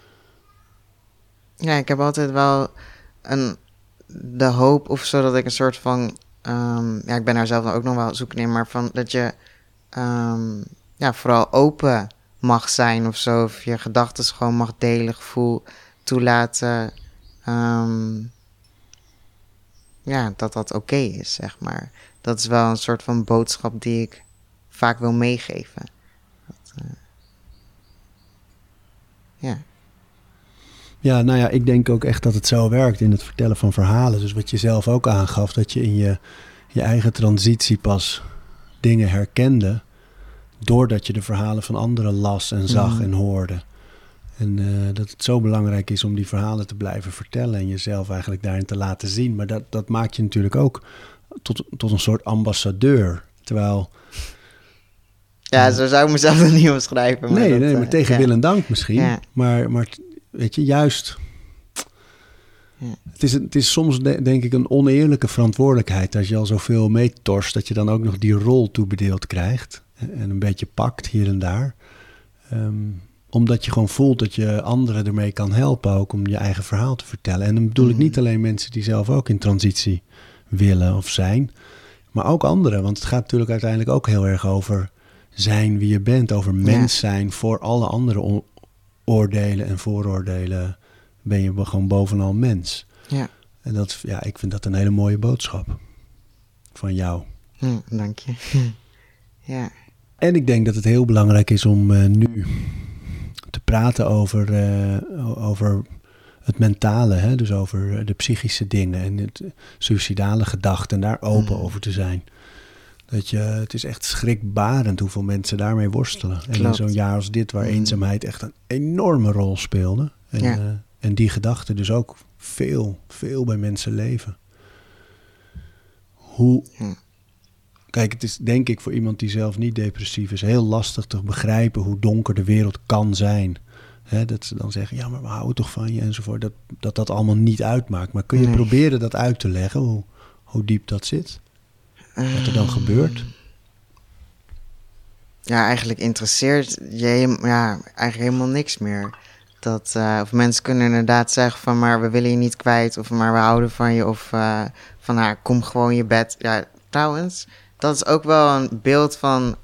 Ja, ik heb altijd wel de hoop of zo dat ik een soort van, ik ben daar zelf ook nog wel zoeken in, maar van dat je vooral open mag zijn of zo, of je gedachten gewoon mag delen, gevoel toelaten, dat oké is, zeg maar. Dat is wel een soort van boodschap die ik vaak wil meegeven. Ja, nou ja, ik denk ook echt dat het zo werkt in het vertellen van verhalen. Dus wat je zelf ook aangaf, dat je in je eigen transitie pas dingen herkende, doordat je de verhalen van anderen las en zag en hoorde. En dat het zo belangrijk is om die verhalen te blijven vertellen en jezelf eigenlijk daarin te laten zien. Maar dat maakt je natuurlijk ook tot een soort ambassadeur. Terwijl... Ja, zo zou ik mezelf dan niet omschrijven. Maar maar tegen wil en dank misschien. Ja. Maar weet je, juist... Ja. Het is soms denk ik een oneerlijke verantwoordelijkheid als je al zoveel meetorst, dat je dan ook nog die rol toebedeeld krijgt en een beetje pakt hier en daar. Omdat je gewoon voelt dat je anderen ermee kan helpen ook om je eigen verhaal te vertellen. En dan bedoel ik niet alleen mensen die zelf ook in transitie willen of zijn, maar ook anderen. Want het gaat natuurlijk uiteindelijk ook heel erg over zijn wie je bent, over mens zijn. Voor alle andere oordelen en vooroordelen ben je gewoon bovenal mens. Ja. En ik vind dat een hele mooie boodschap van jou. Dank je. Ja. En ik denk dat het heel belangrijk is om nu te praten over het mentale, hè? Dus over de psychische dingen en het suïcidale gedachten en daar open over te zijn. Het is echt schrikbarend hoeveel mensen daarmee worstelen. Klopt. En in zo'n jaar als dit, waar eenzaamheid echt een enorme rol speelde. En die gedachten dus ook veel, veel bij mensen leven. Hoe Kijk, het is denk ik voor iemand die zelf niet depressief is... heel lastig te begrijpen hoe donker de wereld kan zijn. Dat ze dan zeggen, ja, maar we houden toch van je enzovoort. Dat allemaal niet uitmaakt. Maar kun je proberen dat uit te leggen, hoe diep dat zit? Wat er dan gebeurt? Ja, eigenlijk interesseert je eigenlijk helemaal niks meer. Of mensen kunnen inderdaad zeggen van... maar we willen je niet kwijt, of maar we houden van je... of van kom gewoon je bed. Ja, trouwens, dat is ook wel een beeld van...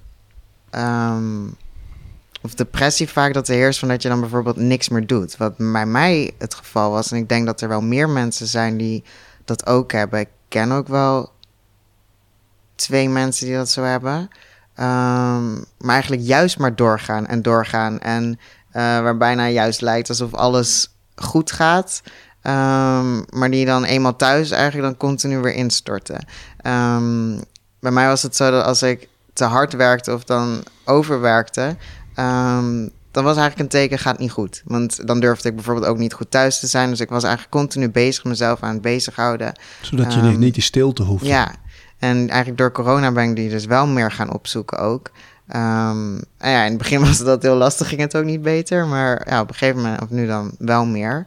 of depressie vaak dat er heerst van dat je dan bijvoorbeeld niks meer doet. Wat bij mij het geval was. En ik denk dat er wel meer mensen zijn die dat ook hebben. Ik ken ook wel 2 mensen die dat zo hebben. Maar eigenlijk juist maar doorgaan. En waar bijna juist lijkt alsof alles goed gaat. Maar die dan eenmaal thuis eigenlijk dan continu weer instorten. Bij mij was het zo dat als ik te hard werkte of dan overwerkte... dan was eigenlijk een teken, gaat niet goed. Want dan durfde ik bijvoorbeeld ook niet goed thuis te zijn. Dus ik was eigenlijk continu bezig, mezelf aan het bezighouden. Zodat je niet die stilte hoeft. Ja, en eigenlijk door corona ben ik die dus wel meer gaan opzoeken ook. En in het begin was dat heel lastig, ging het ook niet beter. Maar ja, op een gegeven moment, of nu dan, wel meer.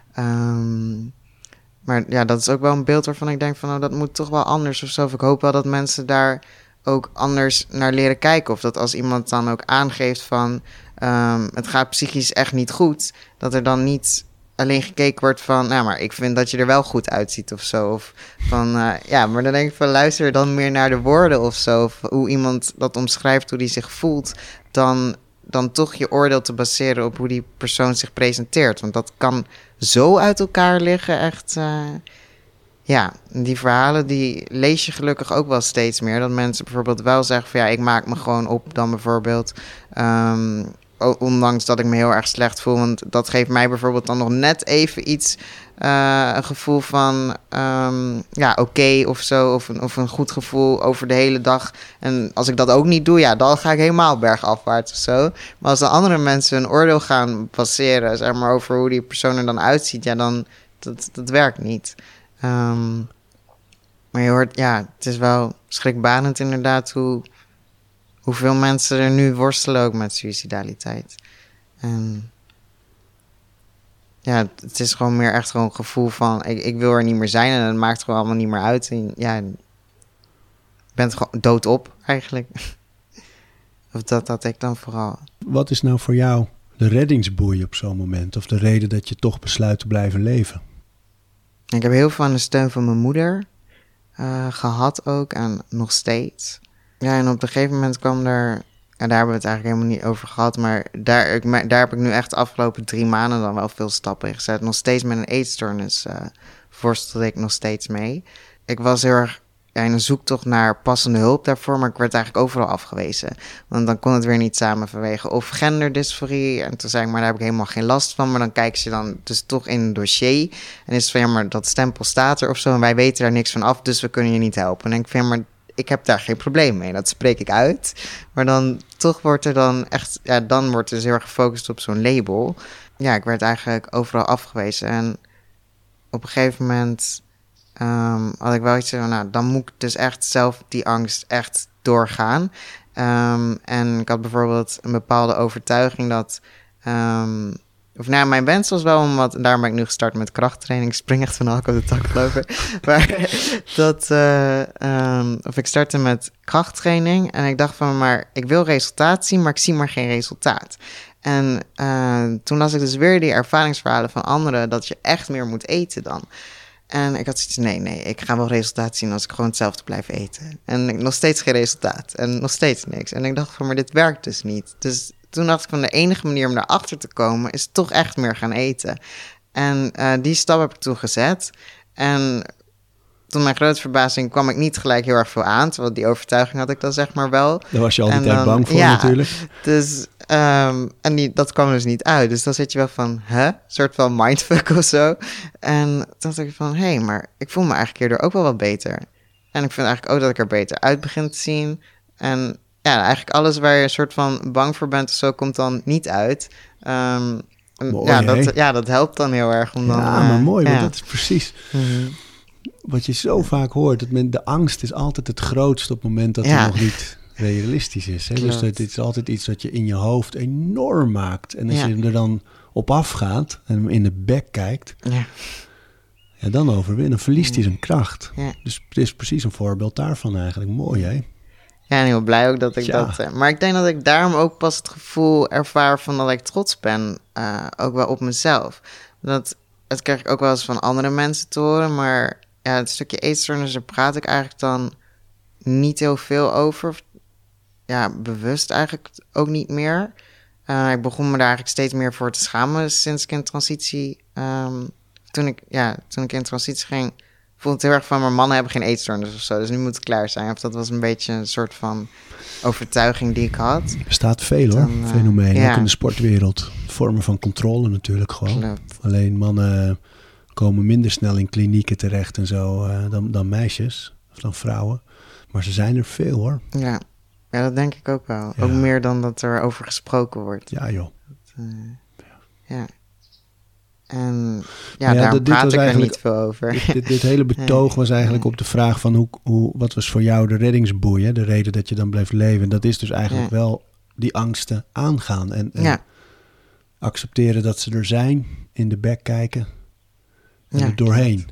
Maar ja, dat is ook wel een beeld waarvan ik denk van... dat moet toch wel anders of zo. Of ik hoop wel dat mensen daar ook anders naar leren kijken. Of dat als iemand dan ook aangeeft van... het gaat psychisch echt niet goed... dat er dan niet alleen gekeken wordt van... nou, maar ik vind dat je er wel goed uitziet of zo. Of van, maar dan denk ik van... luister dan meer naar de woorden of zo. Of hoe iemand dat omschrijft, hoe die zich voelt... dan toch je oordeel te baseren op hoe die persoon zich presenteert. Want dat kan zo uit elkaar liggen, echt... die verhalen die lees je gelukkig ook wel steeds meer. Dat mensen bijvoorbeeld wel zeggen van... ik maak me gewoon op dan bijvoorbeeld... ondanks dat ik me heel erg slecht voel. Want dat geeft mij bijvoorbeeld dan nog net even iets... een gevoel van oké of zo. Of een goed gevoel over de hele dag. En als ik dat ook niet doe, dan ga ik helemaal bergafwaarts of zo. Maar als de andere mensen een oordeel gaan baseren... zeg maar over hoe die persoon er dan uitziet... dan dat werkt niet. Maar je hoort, het is wel schrikbarend inderdaad... hoeveel mensen er nu worstelen ook met suïcidaliteit. En het is gewoon meer echt gewoon een gevoel van... ik wil er niet meer zijn en het maakt gewoon allemaal niet meer uit. En je bent gewoon doodop eigenlijk. Of dat had ik dan vooral. Wat is nou voor jou de reddingsboei op zo'n moment? Of de reden dat je toch besluit te blijven leven? Ik heb heel veel aan de steun van mijn moeder gehad ook en nog steeds... Ja, en op een gegeven moment kwam er... daar hebben we het eigenlijk helemaal niet over gehad... maar daar heb ik nu echt de afgelopen 3 maanden... dan wel veel stappen in gezet. Nog steeds met een eetstoornis worstelde ik nog steeds mee. Ik was heel erg in een zoektocht naar passende hulp daarvoor... maar ik werd eigenlijk overal afgewezen. Want dan kon het weer niet samen vanwege of genderdysforie. En toen zei ik, maar daar heb ik helemaal geen last van. Maar dan kijken ze dan dus toch in een dossier. En is het van, maar dat stempel staat er of zo... en wij weten daar niks van af, dus we kunnen je niet helpen. En ik vind, maar... ik heb daar geen probleem mee, dat spreek ik uit. Maar dan toch wordt er dan echt... dan wordt dus heel erg gefocust op zo'n label. Ja, ik werd eigenlijk overal afgewezen. En op een gegeven moment had ik wel iets van... dan moet ik dus echt zelf die angst echt doorgaan. En ik had bijvoorbeeld een bepaalde overtuiging dat... mijn wens was wel om en daarom ben ik nu gestart met krachttraining. Ik spring echt van elk op de tak, geloof ik. Maar ik startte met krachttraining. En ik dacht van, maar ik wil resultaat zien, maar ik zie maar geen resultaat. En toen las ik dus weer die ervaringsverhalen van anderen... dat je echt meer moet eten dan. En ik had zoiets, nee, ik ga wel resultaat zien als ik gewoon hetzelfde blijf eten. En nog steeds geen resultaat. En nog steeds niks. En ik dacht van, maar dit werkt dus niet. Dus... toen dacht ik van de enige manier om daarachter te komen... is toch echt meer gaan eten. En die stap heb ik toen gezet. En tot mijn grote verbazing kwam ik niet gelijk heel erg veel aan. Terwijl die overtuiging had ik dan zeg maar wel. Daar was je al die tijd bang voor natuurlijk. Dus, dat kwam dus niet uit. Dus dan zit je wel van, een soort van mindfuck of zo. En toen dacht ik van, maar ik voel me eigenlijk hierdoor ook wel wat beter. En ik vind eigenlijk ook dat ik er beter uit begin te zien. En... eigenlijk alles waar je een soort van bang voor bent of zo, komt dan niet uit. Mooi, dat helpt dan heel erg. Om dan, maar mooi, want dat is precies... wat je zo vaak hoort, dat de angst is altijd het grootst op het moment dat het nog niet realistisch is. Hè? Dus het is altijd iets dat je in je hoofd enorm maakt. En als je er dan op afgaat en hem in de bek kijkt, dan overwinnen, verliest hij zijn kracht. Ja. Dus het is precies een voorbeeld daarvan eigenlijk. Mooi, hè? Ja, en heel blij ook dat ik dat... maar ik denk dat ik daarom ook pas het gevoel ervaar van dat ik trots ben. Ook wel op mezelf. Dat krijg ik ook wel eens van andere mensen te horen. Maar ja, het stukje eetstoornis, daar praat ik eigenlijk dan niet heel veel over. Ja, bewust eigenlijk ook niet meer. Ik begon me daar eigenlijk steeds meer voor te schamen sinds ik in transitie... Toen ik in transitie ging, voelde het heel erg van... mijn mannen hebben geen eetstoornis of zo, dus nu moet het klaar zijn. Of dat was een beetje een soort van overtuiging die ik had. Er bestaat veel hoor, fenomenen, ook in de sportwereld. Vormen van controle natuurlijk gewoon. Klopt. Alleen mannen komen minder snel in klinieken terecht en zo dan meisjes of dan vrouwen. Maar ze zijn er veel hoor. Ja, dat denk ik ook wel. Ja. Ook meer dan dat er over gesproken wordt. Ja joh. Ja. En daar praat ik er niet veel over. Dit hele betoog was eigenlijk op de vraag van wat was voor jou de reddingsboei, hè? De reden dat je dan bleef leven. Dat is dus eigenlijk wel die angsten aangaan en accepteren dat ze er zijn, in de bek kijken en er doorheen.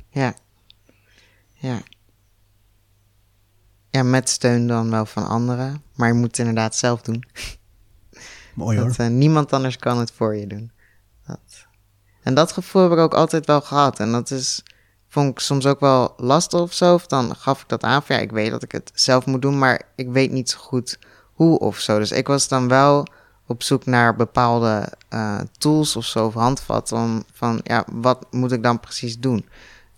Ja, met steun dan wel van anderen, maar je moet het inderdaad zelf doen. Mooi hoor. Niemand anders kan het voor je doen. En dat gevoel heb ik ook altijd wel gehad. En vond ik soms ook wel lastig of zo. Of dan gaf ik dat aan van ik weet dat ik het zelf moet doen, maar ik weet niet zo goed hoe of zo. Dus ik was dan wel op zoek naar bepaalde tools of zo, of handvatten. Wat moet ik dan precies doen?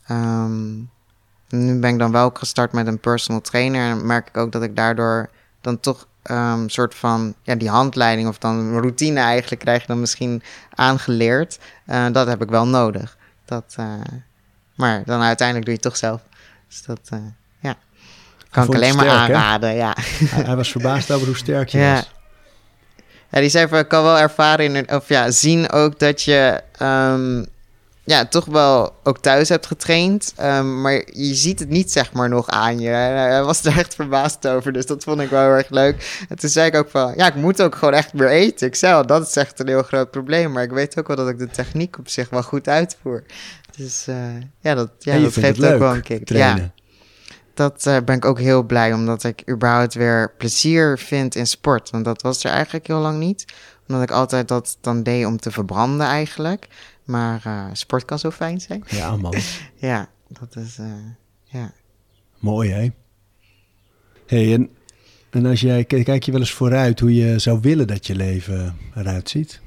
Nu ben ik dan wel gestart met een personal trainer. En merk ik ook dat ik daardoor dan toch soort van, die handleiding of dan routine eigenlijk krijg je dan misschien aangeleerd. Dat heb ik wel nodig. Maar dan uiteindelijk doe je het toch zelf. Dus dat, kan ik alleen maar aanraden. Ja. Hij was verbaasd over hoe sterk je was. Ja, die zei van, ik kan wel ervaren zien ook dat je toch wel ook thuis hebt getraind. Maar je ziet het niet, zeg maar, nog aan je. Hij was er echt verbaasd over, dus dat vond ik wel heel erg leuk. En toen zei ik ook van, ik moet ook gewoon echt meer eten. Ik zei dat is echt een heel groot probleem. Maar ik weet ook wel dat ik de techniek op zich wel goed uitvoer. Dus dat geeft ook wel een kick. Trainen. Ja, dat ben ik ook heel blij, omdat ik überhaupt weer plezier vind in sport. Want dat was er eigenlijk heel lang niet. Omdat ik altijd dat dan deed om te verbranden eigenlijk. Maar sport kan zo fijn zijn. Ja, man. Ja, dat is, Mooi, hè? Hey, en als jij, kijk je wel eens vooruit hoe je zou willen dat je leven eruit ziet?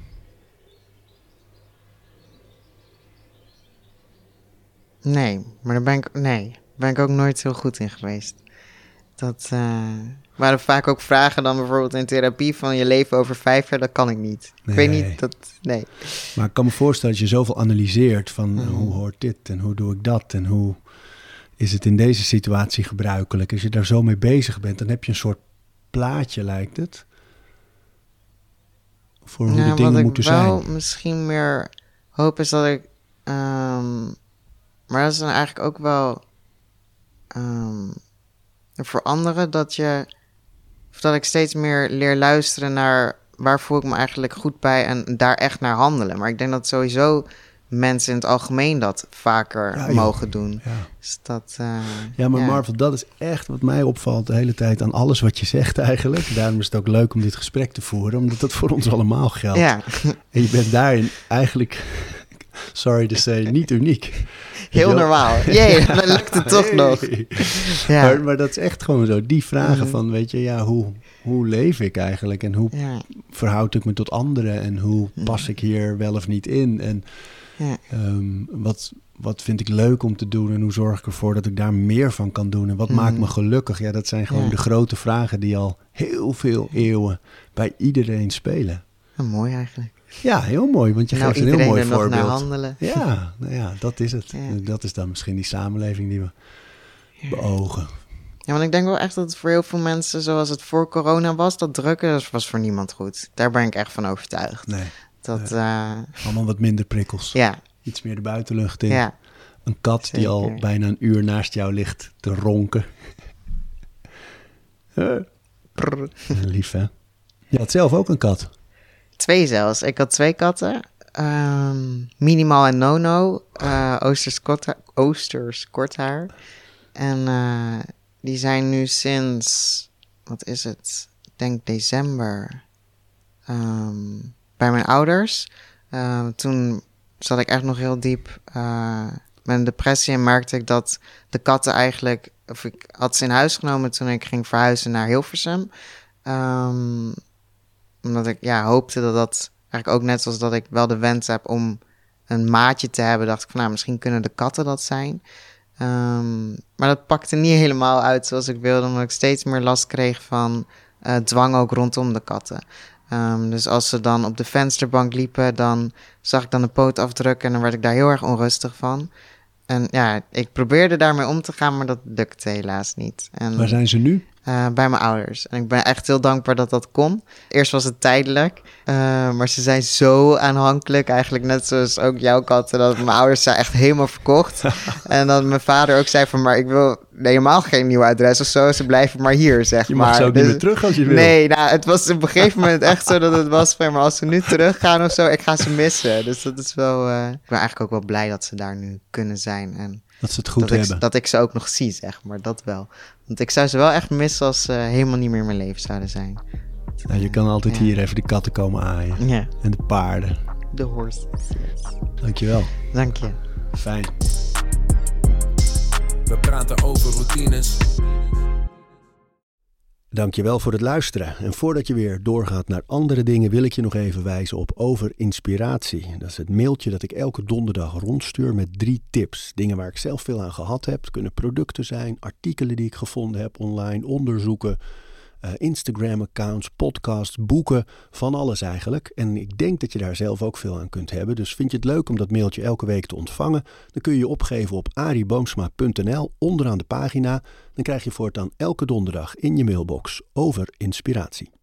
Nee, maar daar ben ik ook nooit heel goed in geweest. Dat waren vaak ook vragen dan bijvoorbeeld in therapie van je leven over 5 jaar, dat kan ik niet. Ik weet niet, nee. Maar ik kan me voorstellen als je zoveel analyseert van hoe hoort dit en hoe doe ik dat en hoe is het in deze situatie gebruikelijk. Als je daar zo mee bezig bent, dan heb je een soort plaatje, lijkt het, voor hoe de dingen moeten zijn. Wat ik wel misschien meer hoop is dat ik, maar dat is dan eigenlijk ook wel voor anderen dat ik steeds meer leer luisteren naar waar voel ik me eigenlijk goed bij en daar echt naar handelen. Maar ik denk dat sowieso mensen in het algemeen dat vaker mogen doen. Ja. Dus dat, Marvel, dat is echt wat mij opvalt de hele tijd aan alles wat je zegt eigenlijk. Daarom is het ook leuk om dit gesprek te voeren, omdat dat voor ons allemaal geldt. Ja. En je bent daarin eigenlijk, sorry to say, niet uniek. Heel normaal. Jee, dan lukt het toch nog. Ja. Maar dat is echt gewoon zo. Die vragen van, weet je, hoe leef ik eigenlijk? En hoe verhoud ik me tot anderen? En hoe pas ik hier wel of niet in? En wat vind ik leuk om te doen? En hoe zorg ik ervoor dat ik daar meer van kan doen? En wat maakt me gelukkig? Ja, dat zijn gewoon de grote vragen die al heel veel eeuwen bij iedereen spelen. Mooi eigenlijk. Ja, heel mooi, want je geeft een heel mooi voorbeeld. Nog naar handelen. Ja, dat is het. Ja. Dat is dan misschien die samenleving die we beogen. Ja, want ik denk wel echt dat het voor heel veel mensen, zoals het voor corona was, dat drukken was voor niemand goed. Daar ben ik echt van overtuigd. Nee. Dat, allemaal wat minder prikkels. Ja. Iets meer de buitenlucht in. Ja. Een kat die al Zeker. bijna een uur naast jou ligt te ronken. Lief, hè? Je had zelf ook een kat. 2 zelfs. Ik had 2 katten. Minimal en Nono. Oosters korthaar. En die zijn nu sinds, wat is het? Ik denk december. Bij mijn ouders. Toen zat ik echt nog heel diep met een depressie en merkte ik dat de katten eigenlijk, of ik had ze in huis genomen toen ik ging verhuizen naar Hilversum. Omdat ik hoopte dat eigenlijk ook net zoals dat ik wel de wens heb om een maatje te hebben, dacht ik van nou, misschien kunnen de katten dat zijn. Maar dat pakte niet helemaal uit zoals ik wilde, omdat ik steeds meer last kreeg van dwang ook rondom de katten. Dus als ze dan op de vensterbank liepen, dan zag ik dan de pootafdruk en dan werd ik daar heel erg onrustig van. En ja, ik probeerde daarmee om te gaan, maar dat lukte helaas niet. En, Waar zijn ze nu? bij mijn ouders. En ik ben echt heel dankbaar dat dat kon. Eerst was het tijdelijk, maar ze zijn zo aanhankelijk, eigenlijk net zoals ook jouw katten, dat mijn ouders zijn echt helemaal verkocht. En dat mijn vader ook zei van, maar ik wil helemaal geen nieuw adres of zo, ze blijven maar hier, zeg Je maar. mag zo niet meer terug als je wil. Nee, nou, het was op een gegeven moment echt zo dat het was van, maar als ze nu teruggaan of zo, ik ga ze missen. Dus dat is wel, ik ben eigenlijk ook wel blij dat ze daar nu kunnen zijn. En Dat ze het goed hebben. dat ik ze ook nog zie, zeg maar, dat wel. Want ik zou ze wel echt missen als ze helemaal niet meer in mijn leven zouden zijn. Nou, je kan altijd hier even de katten komen aaien. Ja, En de paarden. de horses, yes. Dankjewel. Dank je. Fijn. We praten over routines. Dankjewel voor het luisteren. En voordat je weer doorgaat naar andere dingen, wil ik je nog even wijzen op Over Inspiratie. Dat is het mailtje dat ik elke donderdag rondstuur met 3 tips. Dingen waar ik zelf veel aan gehad heb. Het kunnen producten zijn, artikelen die ik gevonden heb online, onderzoeken, Instagram-accounts, podcasts, boeken, van alles eigenlijk. En ik denk dat je daar zelf ook veel aan kunt hebben. Dus vind je het leuk om dat mailtje elke week te ontvangen? Dan kun je je opgeven op ariboomsma.nl onderaan de pagina. Dan krijg je voortaan elke donderdag in je mailbox Over Inspiratie.